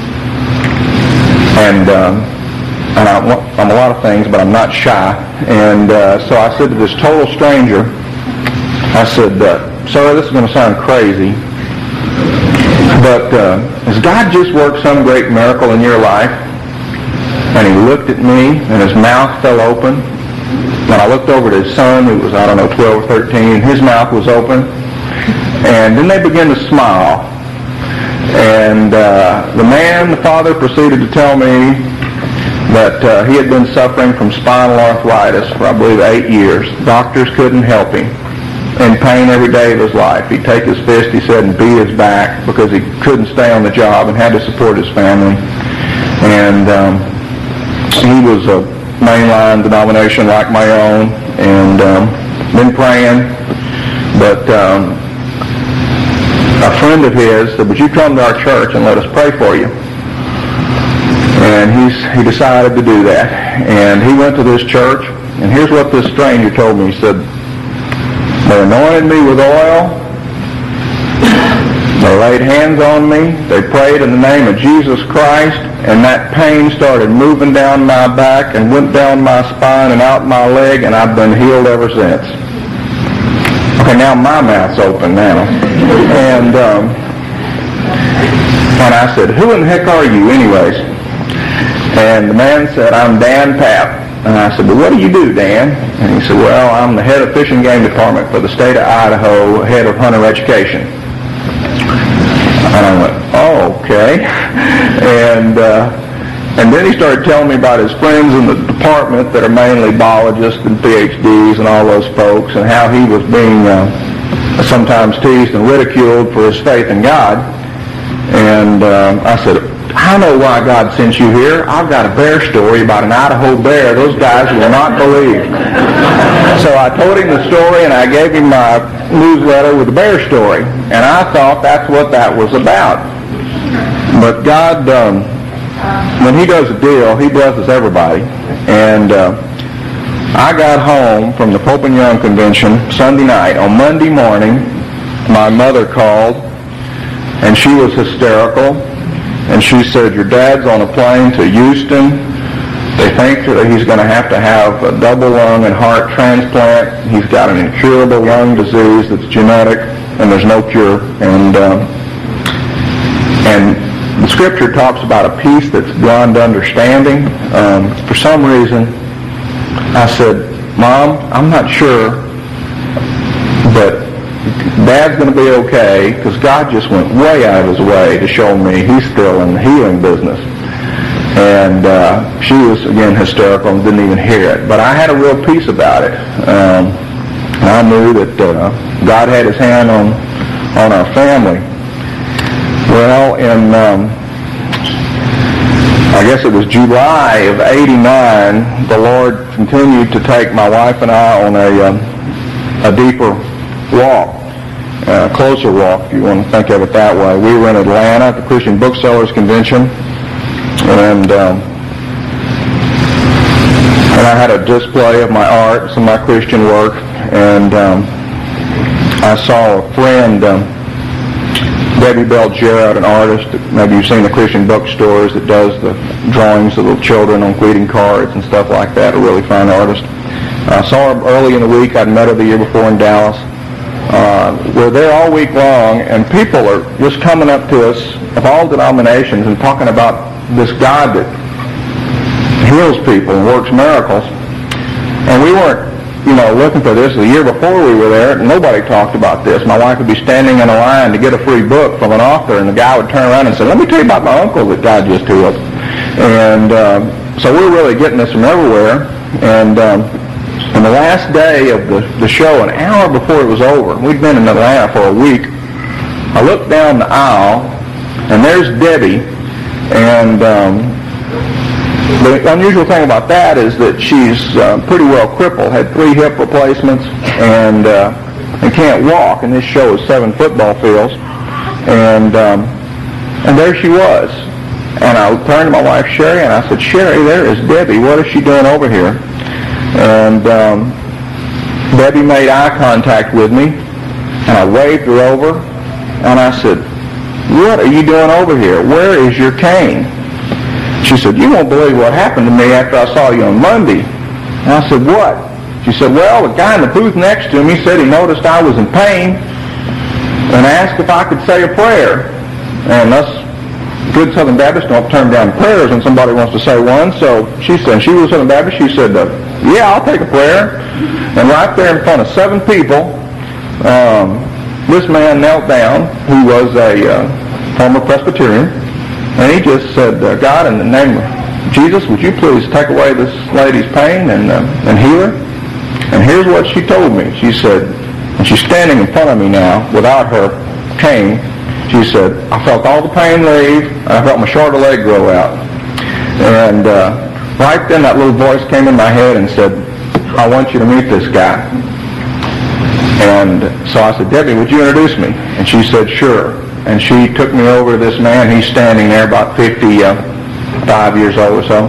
B: And, um, and I, I'm a lot of things, but I'm not shy. And uh, so I said to this total stranger, I said, uh, sir, this is going to sound crazy, But uh, has God just worked some great miracle in your life? And he looked at me, and his mouth fell open. And I looked over at his son, who was, I don't know, twelve or thirteen, and his mouth was open. And then they began to smile. And uh, the man, the father, proceeded to tell me that uh, he had been suffering from spinal arthritis for, I believe, eight years. Doctors couldn't help him. In pain every day of his life. He'd take his fist, he said, and beat his back because he couldn't stay on the job and had to support his family. And um, he was a mainline denomination like my own, and um, been praying. But um, a friend of his said, would you come to our church and let us pray for you? And he's, he decided to do that. And he went to this church, and here's what this stranger told me. He said, they anointed me with oil. They laid hands on me. They prayed in the name of Jesus Christ, and that pain started moving down my back and went down my spine and out my leg, and I've been healed ever since. Okay, now my mouth's open now. And um, and I said, who in the heck are you anyways? And the man said, I'm Dan Papp. And I said, well, what do you do, Dan? And he said, well, I'm the head of Fish and Game Department for the state of Idaho, head of hunter education. And I went, oh, okay. And uh, and then he started telling me about his friends in the department that are mainly biologists and P H Ds and all those folks, and how he was being uh, sometimes teased and ridiculed for his faith in God. And uh, I said, I know why God sent you here. I've got a bear story about an Idaho bear. Those guys will not believe. So I told him the story, and I gave him my newsletter with the bear story. And I thought that's what that was about. But God, um, when he does a deal, he blesses everybody. And uh, I got home from the Pope and Young convention Sunday night. On Monday morning, my mother called, and she was hysterical. And she said, your dad's on a plane to Houston. They think that he's going to have to have a double lung and heart transplant. He's got an incurable lung disease that's genetic, and there's no cure. And um, and the scripture talks about a peace that's beyond understanding. Um, for some reason, I said, Mom, I'm not sure, but Dad's going to be okay, because God just went way out of his way to show me he's still in the healing business. And uh, she was, again, hysterical and didn't even hear it. But I had a real peace about it. Um, I knew that uh, God had his hand on on our family. Well, in, um, I guess it was July of eighty-nine, the Lord continued to take my wife and I on a, um, a deeper walk, a uh, closer walk, if you want to think of it that way. We were in Atlanta at the Christian Booksellers Convention, and um, and I had a display of my art, some of my Christian work, and um, I saw a friend, um, Debbie Bell Jarrett, an artist that maybe you've seen the Christian bookstores that does the drawings of little children on greeting cards and stuff like that, a really fine artist. I saw her early in the week. I'd met her the year before in Dallas. Uh, we're there all week long, and people are just coming up to us of all denominations and talking about this God that heals people and works miracles. And we weren't, you know, looking for this. The year before we were there, nobody talked about this. My wife would be standing in a line to get a free book from an author, and the guy would turn around and say, let me tell you about my uncle that God just healed. And um, so we're really getting this from everywhere. And um, on the last day of the, the show, an hour before it was over, we'd been in Atlanta for a week, I looked down the aisle, and there's Debbie, and um, the unusual thing about that is that she's uh, pretty well crippled, had three hip replacements, and uh, and can't walk, and this show is seven football fields, and um, and there she was. And I turned to my wife, Sherry, and I said, Sherry, there is Debbie. What is she doing over here? And um, Debbie made eye contact with me, and I waved her over, and I said, what are you doing over here? Where is your cane? She said, you won't believe what happened to me after I saw you on Monday. And I said, what? She said, well, the guy in the booth next to me said he noticed I was in pain and asked if I could say a prayer. and us good Southern Baptists don't turn down prayers when somebody wants to say one. So she said, she was Southern Baptist, she said, uh, yeah, I'll take a prayer. And right there in front of seven people, um, this man knelt down, who was a uh, former Presbyterian, and he just said, uh, God, in the name of Jesus, would you please take away this lady's pain and, uh, and heal her? And here's what she told me. She said, and she's standing in front of me now without her cane. She said, I felt all the pain leave, and I felt my shoulder leg grow out. And uh, right then that little voice came in my head and said, I want you to meet this guy. And so I said, Debbie, would you introduce me? And she said, sure. And she took me over to this man. He's standing there about fifty-five years old or so.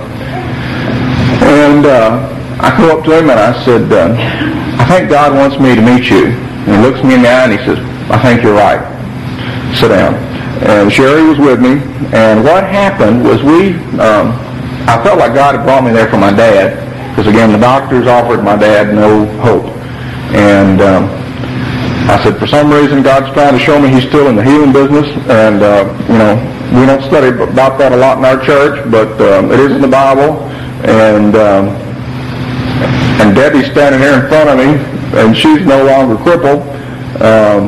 B: And uh, I go up to him and I said, uh, I think God wants me to meet you. And he looks me in the eye and he says, I think you're right. Sit down. And Sherry was with me. And what happened was we, um, I felt like God had brought me there for my dad. Because again, the doctors offered my dad no hope. And um, I said, for some reason, God's trying to show me he's still in the healing business. And, uh, you know, we don't study about that a lot in our church, but um, it is in the Bible. And um, and Debbie's standing there in front of me, and she's no longer crippled. Um,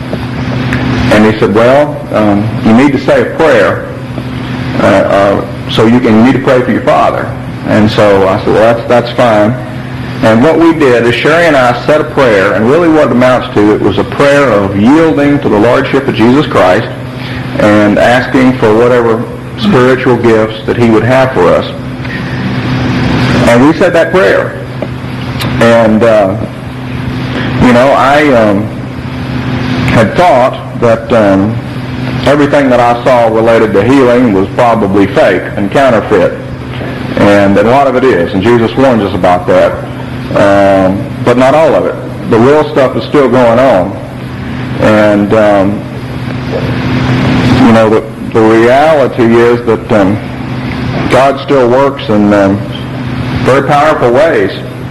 B: and he said, well, um, you need to say a prayer. Uh, uh, so you can you need to pray for your father. And so I said, well, that's, that's fine. And what we did is Sherry and I said a prayer, and really what it amounts to, it was a prayer of yielding to the Lordship of Jesus Christ and asking for whatever spiritual gifts that he would have for us. And we said that prayer. And, uh, you know, I um, had thought that um, everything that I saw related to healing was probably fake and counterfeit. And a lot of it is, and Jesus warns us about that. Um, but not all of it. The real stuff is still going on. And, um, you know, the, the reality is that um, God still works in um, very powerful ways.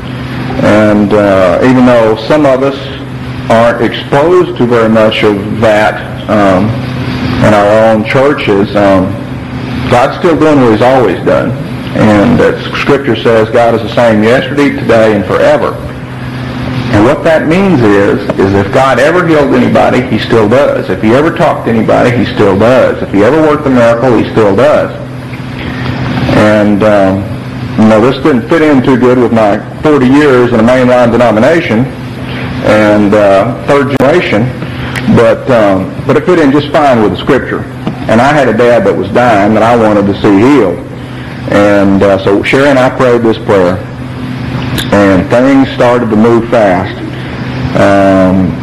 B: And uh, even though some of us aren't exposed to very much of that um, in our own churches, um, God's still doing what he's always done. And that Scripture says God is the same yesterday, today, and forever. And what that means is, is if God ever healed anybody, he still does. If he ever talked to anybody, he still does. If he ever worked a miracle, he still does. And, um, you know, this didn't fit in too good with my forty years in a mainline denomination and uh, third generation, but, um, but it fit in just fine with the Scripture. And I had a dad that was dying that I wanted to see healed. And uh, so Sherry and I prayed this prayer, and things started to move fast. Um,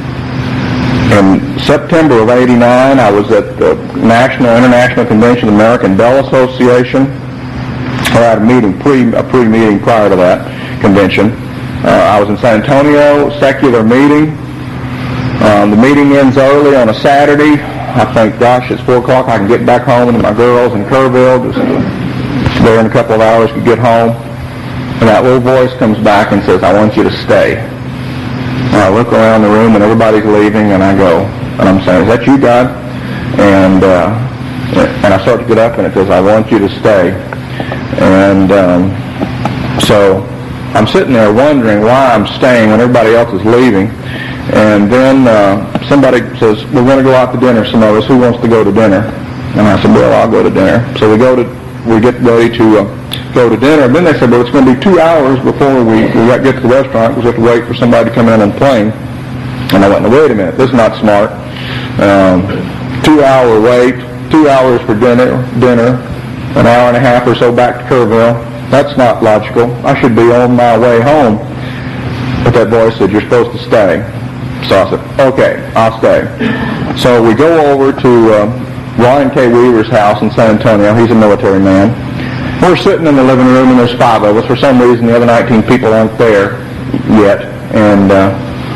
B: in September of eighty-nine, I was at the National International Convention of the American Bell Association. I had a meeting, pre, a pre-meeting prior to that convention. Uh, I was in San Antonio, secular meeting. Um, the meeting ends early on a Saturday. I think, gosh, it's four o'clock. I can get back home to my girls in Kerrville. Just there in a couple of hours to get home. And that little voice comes back and says, I want you to stay. And I look around the room and everybody's leaving, and I go, and I'm saying, is that you, God? And uh, and I start to get up, and it says, I want you to stay. And um, so I'm sitting there wondering why I'm staying when everybody else is leaving. And then uh, somebody says, we're going to go out to dinner, some of us. Who wants to go to dinner? And I said, well, I'll go to dinner. So we go to we get ready to uh, go to dinner. And then they said, well, it's going to be two hours before we, we get to the restaurant because we have to wait for somebody to come in on the plane. And I went, no, wait a minute, this is not smart. Um, two-hour wait, two hours for dinner, dinner, an hour and a half or so back to Kerrville. That's not logical. I should be on my way home. But that voice said, you're supposed to stay. So I said, okay, I'll stay. So we go over to uh, Ryan K. Weaver's house in San Antonio. He's a military man. We're sitting in the living room, and there's five of us. For some reason, the other nineteen people aren't there yet. And uh,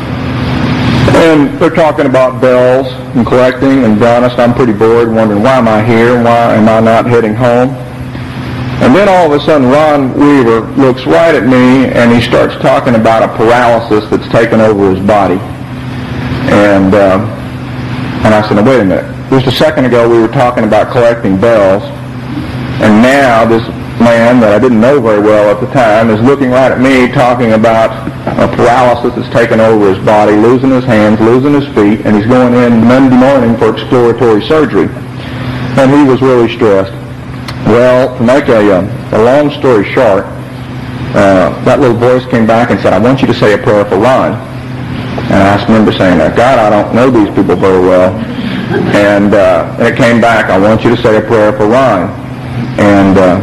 B: and they're talking about bells and collecting. And to be honest, I'm pretty bored, wondering, why am I here? Why am I not heading home? And then all of a sudden, Ron Weaver looks right at me, and he starts talking about a paralysis that's taken over his body. And uh, And I said, now wait a minute. Just a second ago we were talking about collecting bells, and now this man that I didn't know very well at the time is looking right at me talking about a paralysis that's taken over his body, losing his hands, losing his feet, and he's going in Monday morning for exploratory surgery. And he was really stressed. Well, to make a, a long story short, uh, that little voice came back and said, I want you to say a prayer for Ron. And I remember saying, God, I don't know these people very well. And, uh, and it came back, I want you to say a prayer for Ron. And uh,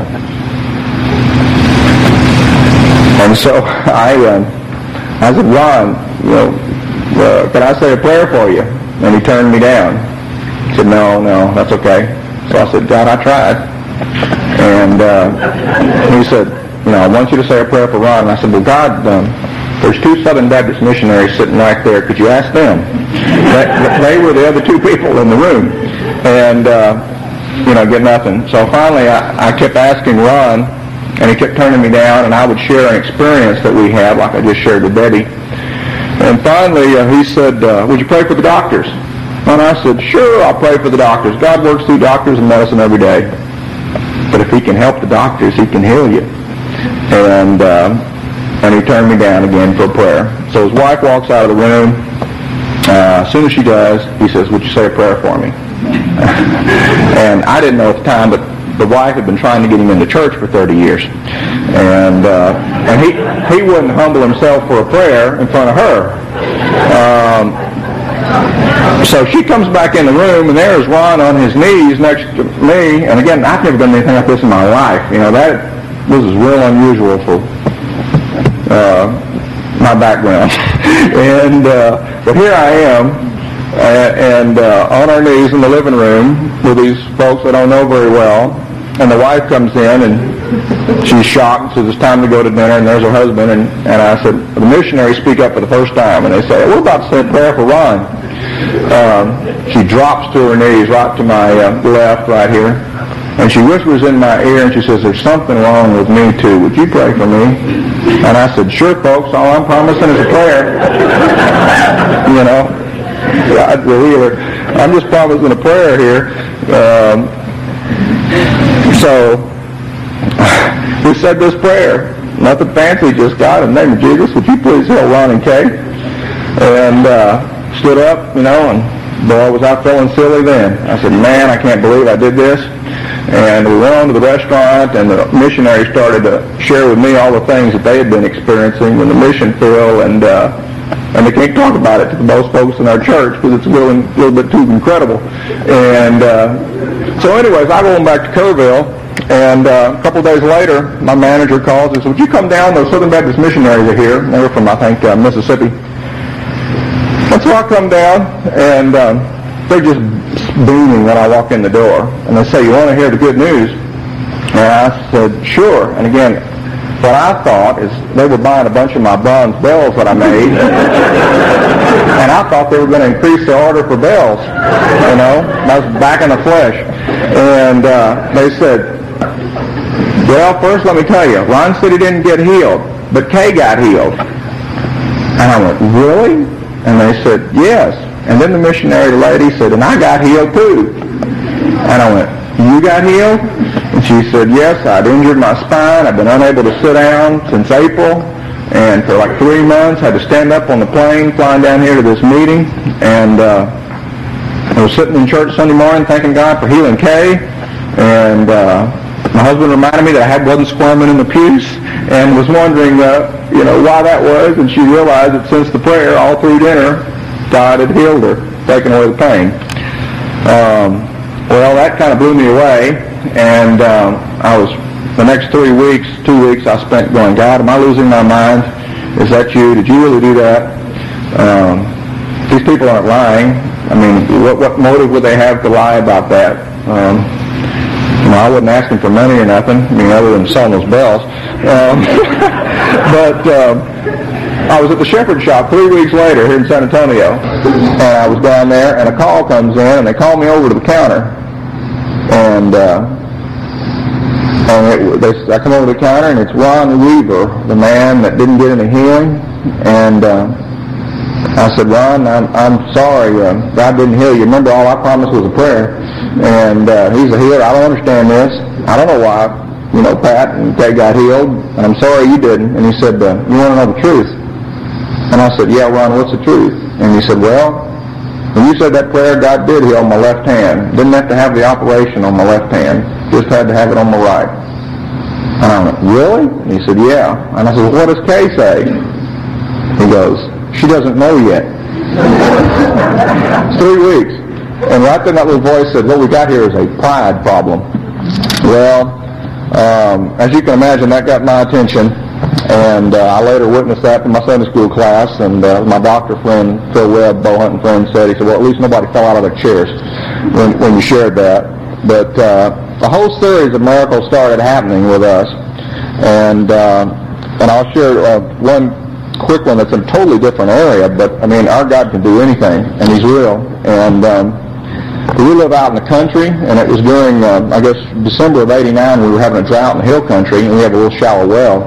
B: and so I uh, I said, Ron, you know, uh, can I say a prayer for you? And he turned me down. He said, no, no, that's okay. So I said, God, I tried. And uh, he said, you know, I want you to say a prayer for Ron. And I said, well, God, um, there's two Southern Baptist missionaries sitting right there. Could you ask them? they, they were the other two people in the room. And, uh, you know, get nothing. So finally I, I kept asking Ron, and he kept turning me down, and I would share an experience that we had, like I just shared with Debbie. And finally uh, he said, uh, would you pray for the doctors? And I said, sure, I'll pray for the doctors. God works through doctors and medicine every day. But if he can help the doctors, he can heal you. And uh, and he turned me down again for a prayer. So his wife walks out of the room. Uh, as soon as she does, he says, would you say a prayer for me? And I didn't know at the time, but the wife had been trying to get him into church for thirty years. And uh, and he he wouldn't humble himself for a prayer in front of her. Um, so she comes back in the room, and there's Ron on his knees next to me. And again, I've never done anything like this in my life. You know, that this is real unusual for uh, my background. and uh, but here I am. Uh, and uh, on our knees in the living room with these folks I don't know very well, and the wife comes in and she's shocked, says it's time to go to dinner, and there's her husband, and, and I said, the missionaries speak up for the first time, and they say, we're about to say a prayer for Ron. Um, she drops to her knees right to my uh, left right here, and she whispers in my ear, and she says, there's something wrong with me too, would you pray for me? And I said, sure folks, all I'm promising is a prayer. You know, God will heal her. I'm just promising a prayer here. Um, so we said this prayer. Nothing fancy, just God, in the name of Jesus, would you please heal Ron and Kay? And uh, stood up, you know, and boy, was I feeling silly then. I said, man, I can't believe I did this. And we went on to the restaurant, and the missionaries started to share with me all the things that they had been experiencing in the mission field, and uh, and they can't talk about it to most folks in our church because it's a little, a little bit too incredible. And uh, so anyways, I go back to Kerrville, and uh, a couple of days later, my manager calls and says, would you come down? Those Southern Baptist missionaries are here. They were from, I think, uh, Mississippi. And so I come down, and um, they're just beaming when I walk in the door. And they say, you want to hear the good news? And I said, sure. And again, what I thought is they were buying a bunch of my bronze bells that I made, and I thought they were going to increase the order for bells. You know, I was back in the flesh. And uh, they said, well, first let me tell you, Ron said he didn't get healed, but Kay got healed. And I went, really? And they said, yes. And then the missionary lady said, and I got healed too. And I went, you got healed? And she said, yes, I'd injured my spine. I've been unable to sit down since April. And for like three months, I had to stand up on the plane flying down here to this meeting. And uh, I was sitting in church Sunday morning thanking God for healing Kay. And uh, my husband reminded me that I had, wasn't squirming in the pews and was wondering, uh, you know, why that was. And she realized that since the prayer all through dinner, God had healed her, taken away the pain. Um, well, that kind of blew me away, and um, I was, the next three weeks, two weeks, I spent going, God, am I losing my mind? Is that you? Did you really do that? Um, these people aren't lying. I mean, what, what motive would they have to lie about that? Um, you know, I wasn't asking for money or nothing, I mean, other than selling those bells. Um, but um, I was at the Shepherd Shop three weeks later here in San Antonio, and I was down there, and a call comes in, and they call me over to the counter, and uh, and it, they, I come over to the counter, and it's Ron Weaver, the man that didn't get any healing, and uh, I said, Ron, I'm, I'm sorry, uh, God didn't heal you. Remember, all I promised was a prayer. And uh, he said, here, I don't understand this. I don't know why, you know, Pat and Kay got healed, and I'm sorry you didn't. And he said, uh, you want to know the truth? And I said, yeah, Ron, what's the truth? And he said, well, when you said that prayer, God did heal my left hand. Didn't have to have the operation on my left hand. Just had to have it on my right. And I went, really? And he said, yeah. And I said, well, what does Kay say? He goes, she doesn't know yet. It's three weeks. And right then that little voice said, what we got here is a pride problem. Well, um, as you can imagine, that got my attention. And uh, I later witnessed that in my Sunday school class. And uh, my doctor friend, Phil Webb, bow hunting friend, said, he said, well, at least nobody fell out of their chairs when, when you shared that. But uh, a whole series of miracles started happening with us. And, uh, and I'll share uh, one quick one that's in a totally different area, but I mean, our God can do anything, and He's real. And um, we live out in the country, and it was during, uh, I guess, December of eighty-nine, we were having a drought in the hill country, and we have a little shallow well.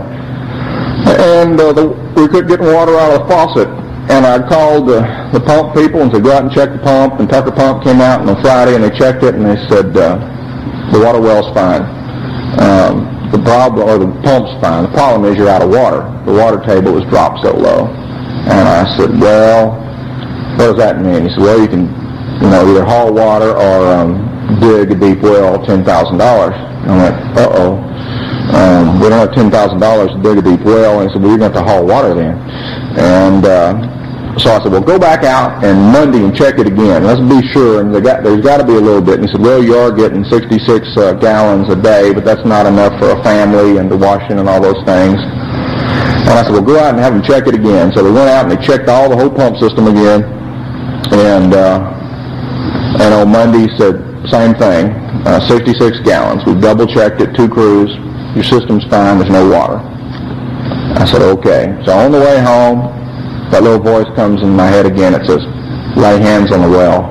B: And uh, the, we couldn't get water out of the faucet. And I called uh, the pump people and said, go out and check the pump. And Tucker Pump came out on Friday, and they checked it, and they said, uh, the water well's fine. Um, The problem, or the pump's fine. The problem is you're out of water. The water table is dropped so low. And I said, well, what does that mean? He said, well, you can, you know, either haul water or um, dig a deep well, ten thousand dollars. I went, uh-oh. Um, we don't have ten thousand dollars to dig a deep well. And he said, well, you're going to have to haul water then. And uh, so I said, well, go back out and Monday and check it again. Let's be sure. And they got, there's got to be a little bit. And he said, well, you are getting sixty-six uh, gallons a day, but that's not enough for a family and the washing and all those things. And I said, well, go out and have them check it again. So they went out and they checked all the whole pump system again. And uh, and on Monday said, same thing, uh, sixty-six gallons. We double-checked it, two crews. Your system's fine. There's no water. I said, okay. So on the way home, that little voice comes in my head again. It says, lay hands on the well.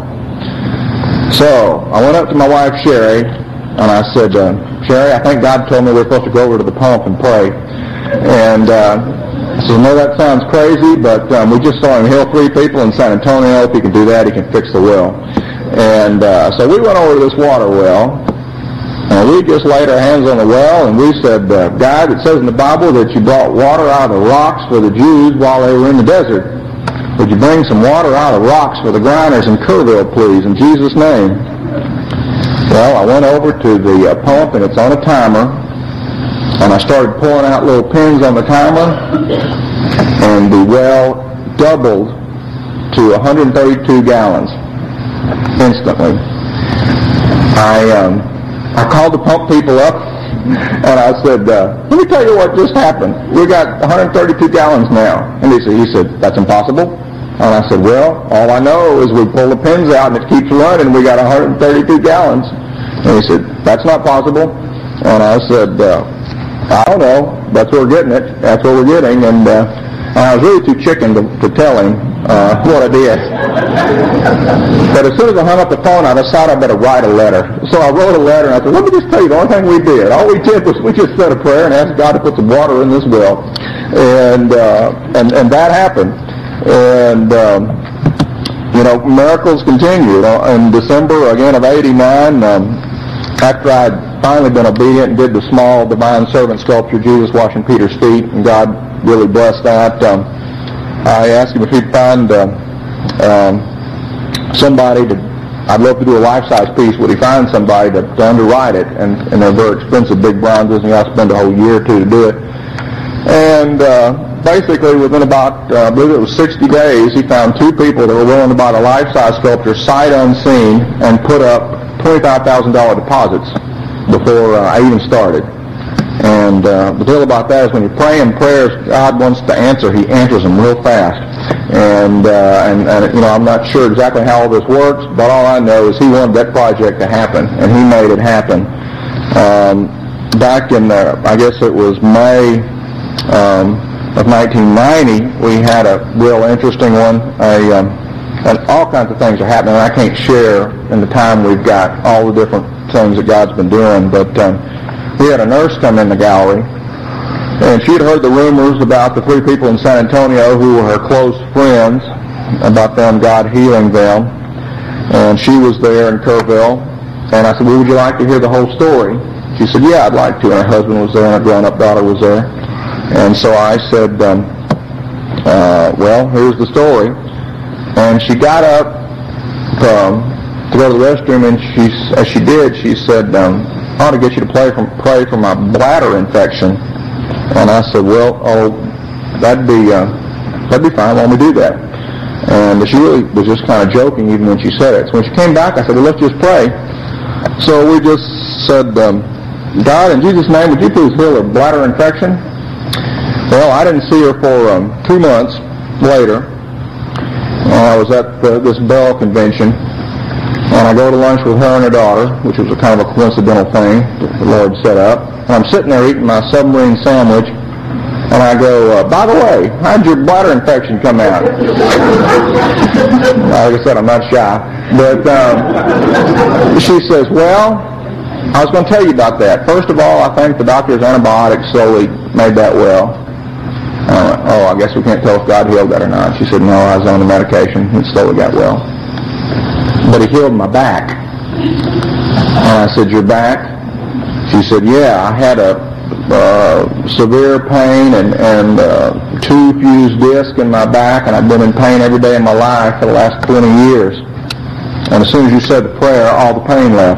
B: So I went up to my wife, Sherry, and I said, uh, Sherry, I think God told me we're supposed to go over to the pump and pray. And uh, I said, no, that sounds crazy, but um, we just saw him heal three people in San Antonio. If he can do that, he can fix the well. And uh, so we went over to this water well, and we just laid our hands on the well, and we said, uh, God, it says in the Bible that you brought water out of the rocks for the Jews while they were in the desert. Would you bring some water out of the rocks for the Griners in Kerrville, please, in Jesus' name? Well, I went over to the uh, pump, and it's on a timer, and I started pouring out little pins on the timer, and the well doubled to one hundred thirty-two gallons instantly. I... Um, I called the pump people up, and I said, uh, let me tell you what just happened. We got one hundred thirty-two gallons now. And he said, he said, that's impossible. And I said, well, all I know is we pull the pins out, and it keeps running, and we got one hundred thirty-two gallons. And he said, that's not possible. And I said, uh, I don't know. That's where we're getting it. That's what we're getting. And, uh, and I was really too chicken to, to tell him uh, what I did. But as soon as I hung up the phone, I decided I better write a letter. So I wrote a letter, and I said, let me just tell you the only thing we did. All we did was we just said a prayer and asked God to put some water in this well. And uh, and, and that happened. And, um, you know, miracles continued. In December, again, of eighty-nine, um, after I'd finally been obedient and did the small divine servant sculpture, Jesus washing Peter's feet, and God really blessed that, um, I asked him if he'd find uh, um, somebody to, I'd love to do a life-size piece. Would he find somebody to, to underwrite it? And, and they're very expensive, big bronzes, and you have to spend a whole year or two to do it. And uh, basically, within about, uh, I believe it was sixty days, he found two people that were willing to buy the life-size sculpture sight unseen and put up twenty-five thousand dollars deposits before uh, I even started. And uh, the deal about that is when you're praying prayers God wants to answer, He answers them real fast. And, uh, and, and, you know, I'm not sure exactly how all this works, but all I know is He wanted that project to happen, and He made it happen. Um, back in, uh, I guess it was May um, of nineteen ninety, we had a real interesting one. A, um, and all kinds of things are happening. I can't share in the time we've got all the different things that God's been doing, but um, we had a nurse come in the gallery, and she had heard the rumors about the three people in San Antonio who were her close friends, about them, God healing them. And she was there in Kerrville. And I said, well, would you like to hear the whole story? She said, yeah, I'd like to. And her husband was there, and her grown-up daughter was there. And so I said, um, uh, well, here's the story. And she got up um, to go to the restroom, and she, as she did, she said, um, I ought to get you to pray for, pray for my bladder infection. And I said, well, oh, that'd be, uh, that'd be fine. Why don't we do that? And she really was just kind of joking even when she said it. So when she came back, I said, well, let's just pray. So we just said, um, God, in Jesus' name, would you please heal her bladder infection? Well, I didn't see her for um, two months later. And I was at the, this Bell convention. And I go to lunch with her and her daughter, which was a kind of a coincidental thing that the Lord set up. And I'm sitting there eating my submarine sandwich. And I go, uh, by the way, how'd your bladder infection come out? Like I said, I'm not shy. But um, she says, well, I was going to tell you about that. First of all, I think the doctor's antibiotics slowly made that well. And I went, oh, I guess we can't tell if God healed that or not. She said, no, I was on the medication. It slowly got well. But he healed my back. And I said, your back? She said, yeah, I had a Uh, severe pain and, and uh, two fused discs in my back, and I've been in pain every day of my life for the last twenty years. And as soon as you said the prayer, all the pain left.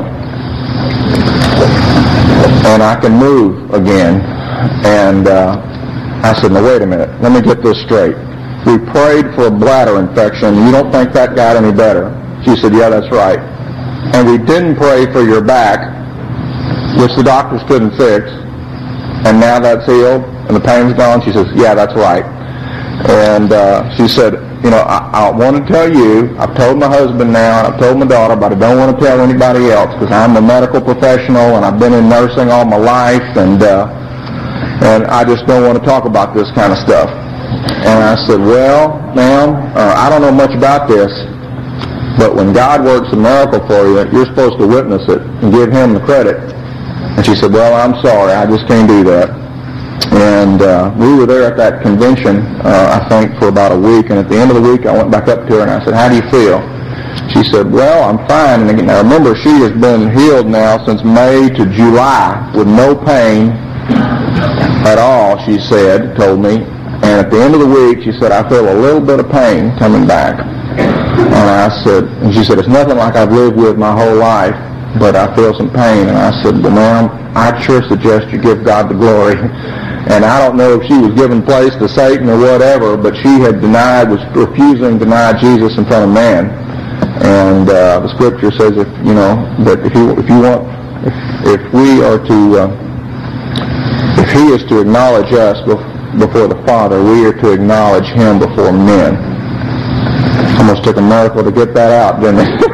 B: And I can move again. And uh, I said, now wait a minute, let me get this straight. We prayed for a bladder infection. You don't think that got any better? She said, yeah, that's right. And we didn't pray for your back, which the doctors couldn't fix. And now that's healed, and the pain's gone? She says, yeah, that's right. And uh, she said, you know, I, I want to tell you, I've told my husband now, and I've told my daughter, but I don't want to tell anybody else, because I'm a medical professional, and I've been in nursing all my life, and uh, and I just don't want to talk about this kind of stuff. And I said, well, ma'am, uh, I don't know much about this, but when God works a miracle for you, you're supposed to witness it and give him the credit. And she said, well, I'm sorry, I just can't do that. And uh, we were there at that convention, uh, I think, for about a week. And at the end of the week, I went back up to her and I said, how do you feel? She said, well, I'm fine. And again, now remember, she has been healed now since May to July with no pain at all, she said, told me. And at the end of the week, she said, I feel a little bit of pain coming back. And I said, and she said, it's nothing like I've lived with my whole life, but I feel some pain. And I said, well, ma'am, I sure suggest you give God the glory. And I don't know if she was giving place to Satan or whatever, but she had denied, was refusing to deny Jesus in front of man. And uh, the scripture says, if you know, that if you if you want, if, if we are to, uh, if he is to acknowledge us before the Father, we are to acknowledge him before men. Almost took a miracle to get that out, didn't it?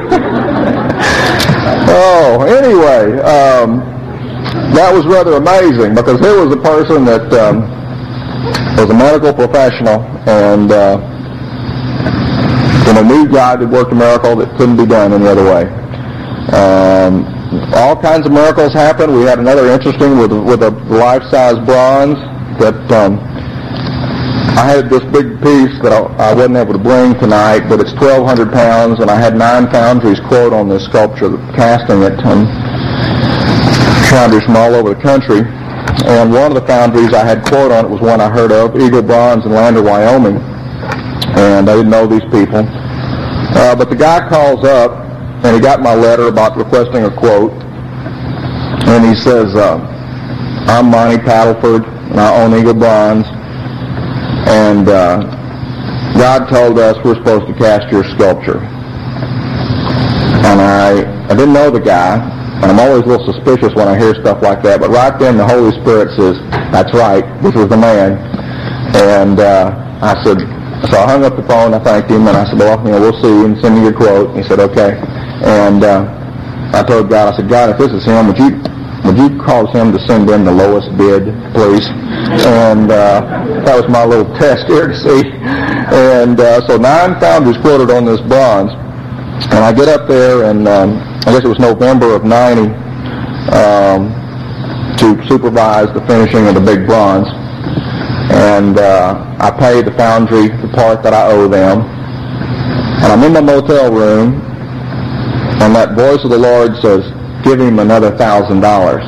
B: Oh, anyway, um, that was rather amazing, because here was a person that um, was a medical professional and uh, you know, knew God had worked a miracle that couldn't be done any other way. Um, all kinds of miracles happened. We had another interesting with with a life-size bronze that um, I had this big piece that I, I wasn't able to bring tonight, but it's twelve hundred pounds, and I had nine foundries quote on this sculpture, casting it, and foundries from all over the country. And one of the foundries I had quote on it was one I heard of, Eagle Bronze in Lander, Wyoming. And I didn't know these people. Uh, but the guy calls up, and he got my letter about requesting a quote. And he says, uh, I'm Monty Paddleford, and I own Eagle Bronze. And uh, God told us we're supposed to cast your sculpture. And I, I didn't know the guy, and I'm always a little suspicious when I hear stuff like that, but right then the Holy Spirit says, that's right, this was the man. And uh, I said, so I hung up the phone, I thanked him, and I said, well, you know, we'll see you and send me your quote. And he said, okay. And uh, I told God, I said, God, if this is him, would you would you cause him to send in the lowest bid, please? And uh, that was my little test here to see. And uh, so nine foundries quoted on this bronze. And I get up there, and um, I guess it was November of ninety, um, to supervise the finishing of the big bronze. And uh, I pay the foundry the part that I owe them. And I'm in the motel room, and that voice of the Lord says, give him another thousand dollars.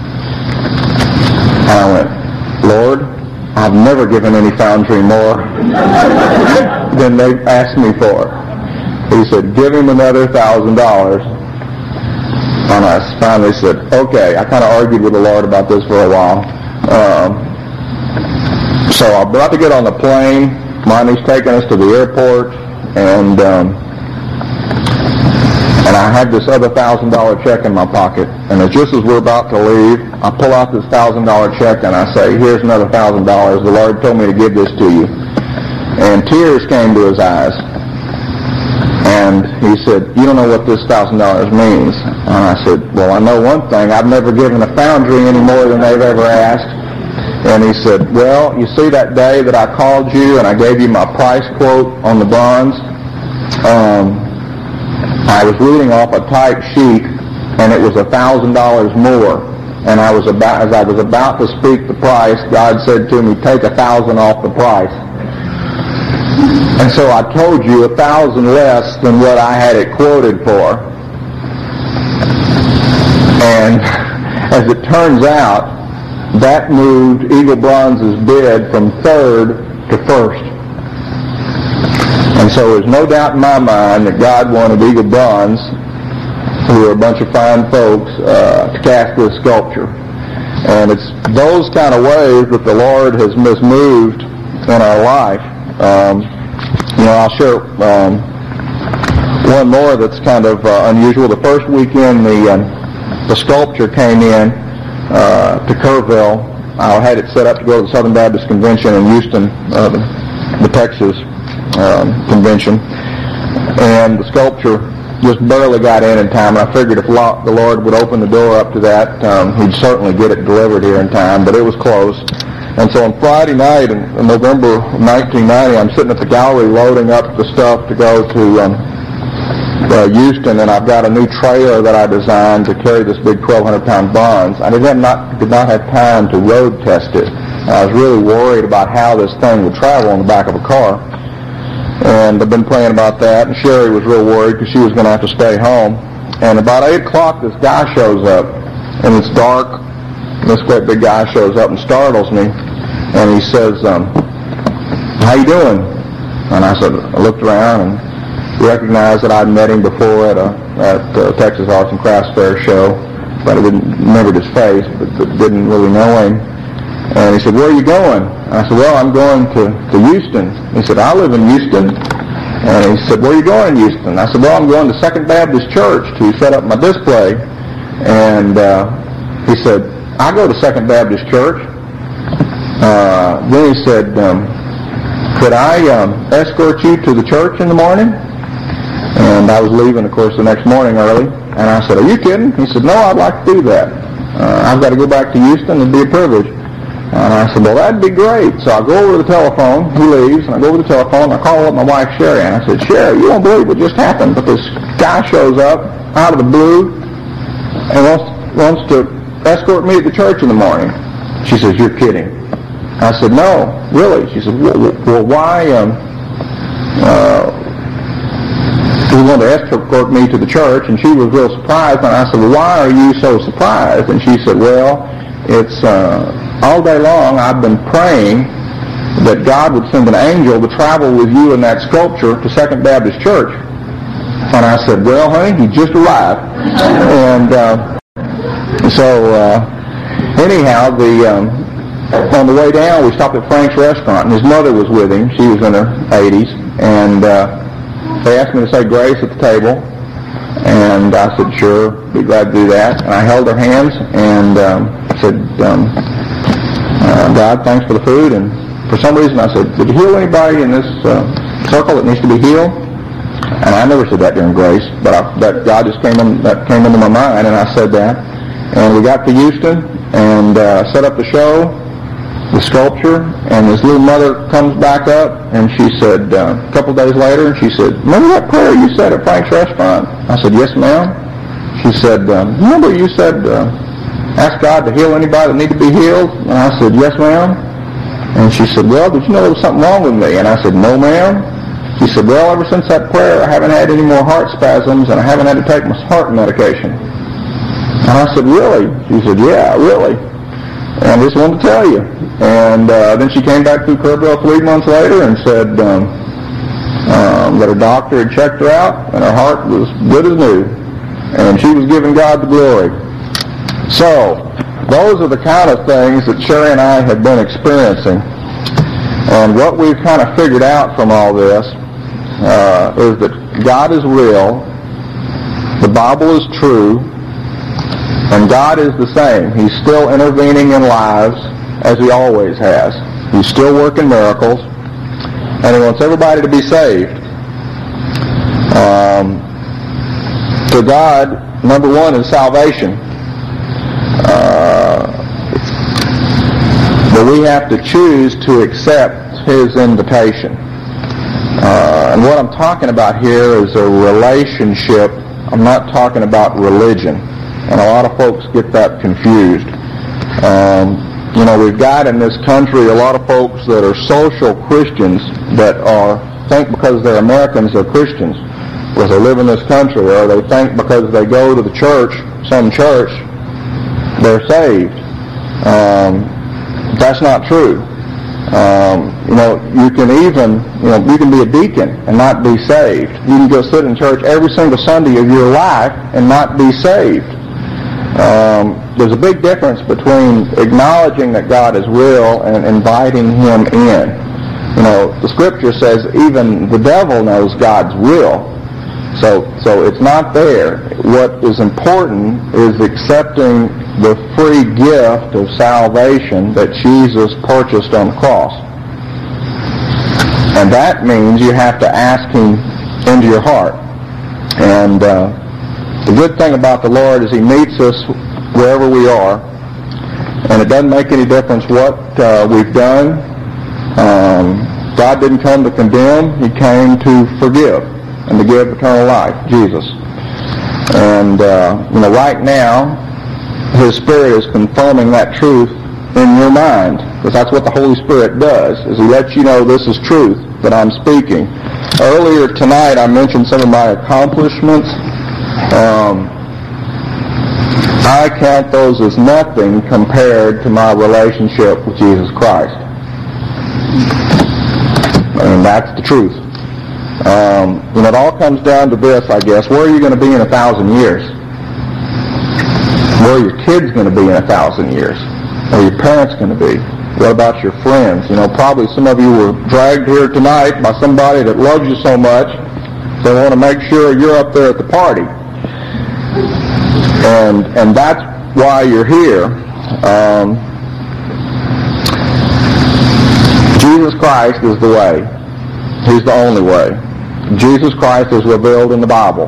B: And I went, Lord, I've never given any foundry more than they've asked me for. He said, give him another thousand dollars. And I finally said, okay. I kind of argued with the Lord about this for a while. Um, so I'm about to get on the plane. Monty's taking us to the airport, and um, and I had this other thousand dollar check in my pocket. And as just as we're about to leave, I pull out this thousand dollar check and I say, here's another thousand dollars. The Lord told me to give this to you. And tears came to his eyes. And he said, you don't know what this thousand dollars means. And I said, well, I know one thing. I've never given a foundry any more than they've ever asked. And he said, well, you see that day that I called you and I gave you my price quote on the bronze? Um, I was reading off a typed sheet, and it was a thousand dollars more. And I was about, as I was about to speak the price, God said to me, take a thousand off the price. And so I told you a thousand less than what I had it quoted for. And as it turns out, that moved Eagle Bronze's bid from third to first. And so there's no doubt in my mind that God wanted Eagle Bronze, who are a bunch of fine folks, uh, to cast this sculpture. And it's those kind of ways that the Lord has moved in our life. Um, you know, I'll share um, one more that's kind of uh, unusual. The first weekend the um, the sculpture came in uh, to Kerrville, I had it set up to go to the Southern Baptist Convention in Houston, uh, the, the Texas um, convention, and the sculpture just barely got in in time. And I figured if the Lord would open the door up to that, um, he'd certainly get it delivered here in time, but it was close. And so on Friday night in, in November of nineteen ninety, I'm sitting at the gallery loading up the stuff to go to um, uh, Houston, and I've got a new trailer that I designed to carry this big twelve hundred pound bronze. I did not, did not have time to road test it. I was really worried about how this thing would travel on the back of a car. And I've been praying about that, and Sherry was real worried because she was going to have to stay home. And about eight o'clock, this guy shows up, and it's dark. And this great big guy shows up and startles me, and he says, um, how you doing? And I said, I looked around and recognized that I'd met him before at a at a Texas Arts and Crafts Fair show, but I didn't remember his face, but, but didn't really know him. And he said, where are you going? And I said, well, I'm going to, to Houston. He said, I live in Houston. And he said, where are you going in Houston? I said, well, I'm going to Second Baptist Church to set up my display. And uh, he said, I go to Second Baptist Church. Uh, then he said, um, could I um, escort you to the church in the morning? And I was leaving, of course, the next morning early. And I said, are you kidding? He said, no, I'd like to do that. Uh, I've got to go back to Houston. It'd be a privilege. And I said, well, that'd be great. So I go over to the telephone. He leaves, and I go over to the telephone, and I call up my wife, Sherry, and I said, Sherry, you don't believe what just happened, but this guy shows up out of the blue and wants, wants to escort me to the church in the morning. She says, you're kidding. I said, no, really. She said, well, well why um, uh, he wanted to escort me to the church? And she was real surprised, and I said, well, why are you so surprised? And she said, well, it's... Uh, all day long I've been praying that God would send an angel to travel with you in that sculpture to Second Baptist Church. And I said, well, honey, he just arrived. And uh, so uh, anyhow, the um, on the way down, we stopped at Frank's Restaurant, and his mother was with him. She was in her eighties. And uh, they asked me to say grace at the table. And I said, sure, be glad to do that. And I held her hands and um, said, um, uh, God, thanks for the food. And for some reason I said, did you heal anybody in this uh, circle that needs to be healed? And I never said that during grace, but I, that God just came in, that came into my mind, and I said that. And we got to Houston and uh, set up the show, the sculpture, and his little mother comes back up, and she said, uh, a couple days later, and she said, remember that prayer you said at Frank's Restaurant? I said, yes, ma'am. She said, um, remember you said, uh, ask God to heal anybody that need to be healed? And I said, yes, ma'am. And she said, well, did you know there was something wrong with me? And I said, no, ma'am. She said, well, ever since that prayer, I haven't had any more heart spasms, and I haven't had to take my heart medication. And I said, really? She said, yeah, really. And I just wanted to tell you. And uh, then she came back through Kerrville three months later and said um, um, that her doctor had checked her out, and her heart was good as new. And she was giving God the glory. So, those are the kind of things that Sherry and I have been experiencing. And what we've kind of figured out from all this uh, is that God is real, the Bible is true, and God is the same. He's still intervening in lives as He always has. He's still working miracles, and He wants everybody to be saved. Um, to God, number one is salvation. Uh, but we have to choose to accept His invitation. Uh, and what I'm talking about here is a relationship. I'm not talking about religion. And a lot of folks get that confused. Um, you know, we've got in this country a lot of folks that are social Christians that are think because they're Americans they're Christians because they live in this country, or they think because they go to the church, some church, they're saved. Um, that's not true. Um, you know, you can even, you know, you can be a deacon and not be saved. You can go sit in church every single Sunday of your life and not be saved. Um, there's a big difference between acknowledging that God is real and inviting Him in. You know, the Scripture says even the devil knows God's will. So, so it's not there. What is important is accepting the free gift of salvation that Jesus purchased on the cross. And that means you have to ask Him into your heart. And uh, the good thing about the Lord is He meets us wherever we are. And it doesn't make any difference what uh, we've done. Um, God didn't come to condemn. He came to forgive and to give eternal life, Jesus. And, uh, you know, right now, His Spirit is confirming that truth in your mind, because that's what the Holy Spirit does, is He lets you know this is truth that I'm speaking. Earlier tonight, I mentioned some of my accomplishments. Um, I count those as nothing compared to my relationship with Jesus Christ. And that's the truth. Um, and it all comes down to this, I guess. Where are you going to be in a thousand years? Where are your kids going to be in a thousand years? Where are your parents going to be? What about your friends? You know, probably some of you were dragged here tonight by somebody that loves you so much, they want to make sure you're up there at the party. And and that's why you're here. Um, Jesus Christ is the way. He's the only way. Jesus Christ is revealed in the Bible.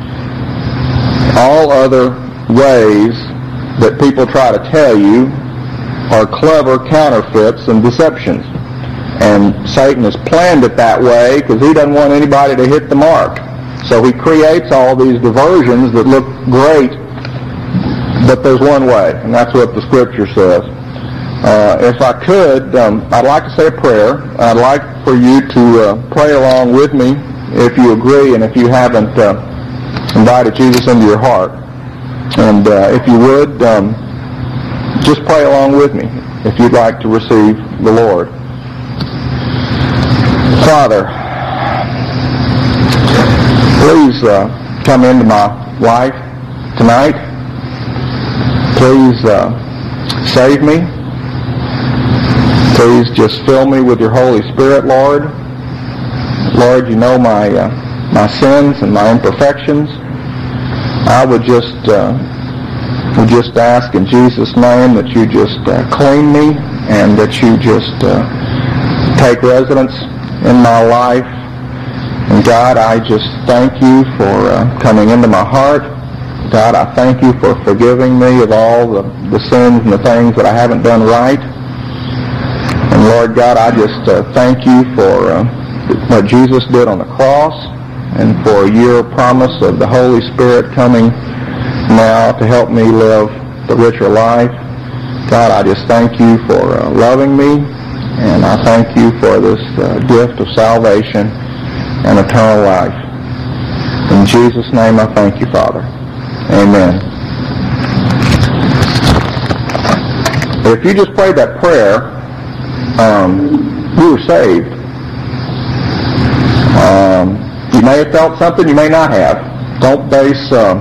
B: All other ways that people try to tell you are clever counterfeits and deceptions. And Satan has planned it that way because he doesn't want anybody to hit the mark. So he creates all these diversions that look great, but there's one way, and that's what the Scripture says. Uh, if I could, um, I'd like to say a prayer. I'd like for you to uh, pray along with me if you agree and if you haven't uh, invited Jesus into your heart. And uh, if you would, um, just pray along with me if you'd like to receive the Lord. Father, please uh, come into my life tonight. Please uh, save me. Please just fill me with your Holy Spirit, Lord. Lord, you know my uh, my sins and my imperfections. I would just uh, would just ask in Jesus' name that you just uh, clean me and that you just uh, take residence in my life. And God, I just thank you for uh, coming into my heart. God, I thank you for forgiving me of all the, the sins and the things that I haven't done right. And Lord God, I just uh, thank you for uh, what Jesus did on the cross and for your promise of the Holy Spirit coming now to help me live the richer life. God, I just thank you for uh, loving me, and I thank you for this uh, gift of salvation. and eternal life. In Jesus' name I thank you, Father. Amen. If you just prayed that prayer, um, you were saved. Um, you may have felt something, you may not have. Don't base uh,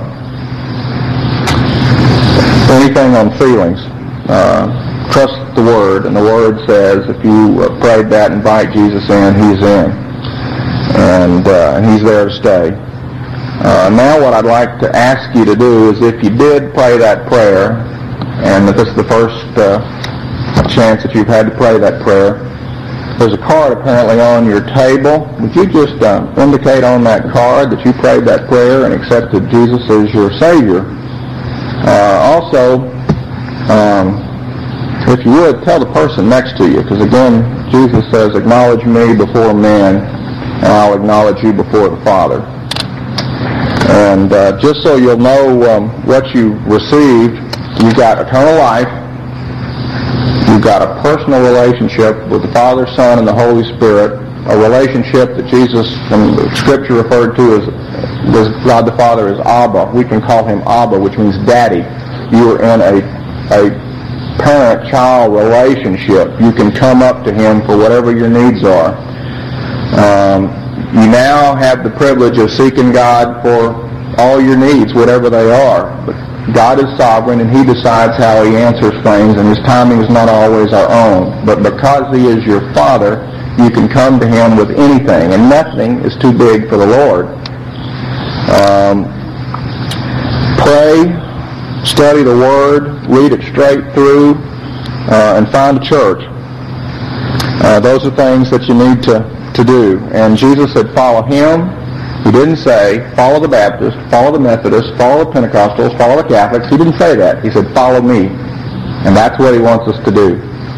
B: anything on feelings. Uh, trust the Word, and the Word says if you uh, prayed that, invite Jesus in, He's in. And, uh, and He's there to stay. Uh, now what I'd like to ask you to do is, if you did pray that prayer, and that this is the first uh, chance that you've had to pray that prayer, there's a card apparently on your table. Would you just uh, indicate on that card that you prayed that prayer and accepted Jesus as your Savior? Uh, also, um, if you would, tell the person next to you, because again, Jesus says, acknowledge me before men, and I'll acknowledge you before the Father. And uh, just so you'll know um, what you received, you've got eternal life, you've got a personal relationship with the Father, Son, and the Holy Spirit, a relationship that Jesus from Scripture referred to as, as God the Father as Abba. We can call Him Abba, which means daddy. You are in a, a parent-child relationship. You can come up to Him for whatever your needs are. Um, you now have the privilege of seeking God for all your needs, whatever they are. But God is sovereign, and He decides how He answers things, and His timing is not always our own. But because He is your Father, you can come to Him with anything, and nothing is too big for the Lord. Um, pray, study the Word, read it straight through, uh, and find a church. Uh, those are things that you need to, to do. And Jesus said, follow Him. He didn't say, follow the Baptists, follow the Methodists, follow the Pentecostals, follow the Catholics. He didn't say that. He said, follow me. And that's what He wants us to do.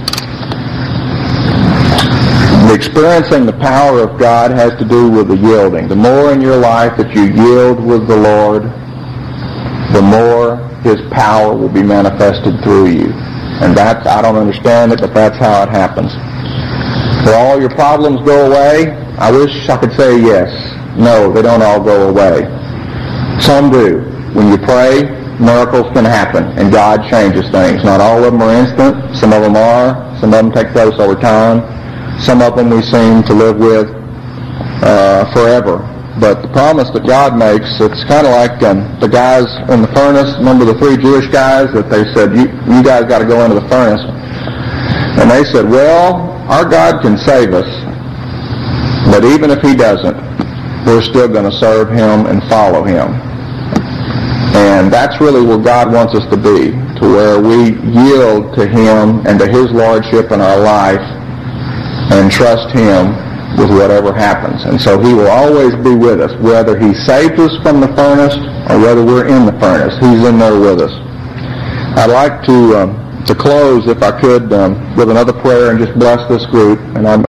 B: The experiencing the power of God has to do with the yielding. The more in your life that you yield with the Lord, the more His power will be manifested through you. And that's, I don't understand it, but that's how it happens. Will all your problems go away? I wish I could say yes. No, they don't all go away. Some do. When you pray, miracles can happen, and God changes things. Not all of them are instant. Some of them are. Some of them take place over time. Some of them we seem to live with uh, forever. But the promise that God makes, it's kind of like um, the guys in the furnace. Remember the three Jewish guys that they said, you, you guys got to go into the furnace. And they said, well, our God can save us, but even if He doesn't, we're still going to serve Him and follow Him. And that's really where God wants us to be, to where we yield to Him and to His Lordship in our life and trust Him with whatever happens. And so He will always be with us, whether He saved us from the furnace or whether we're in the furnace. He's in there with us. I'd like to um, to close, if I could, um, with another prayer and just bless this group. And I'm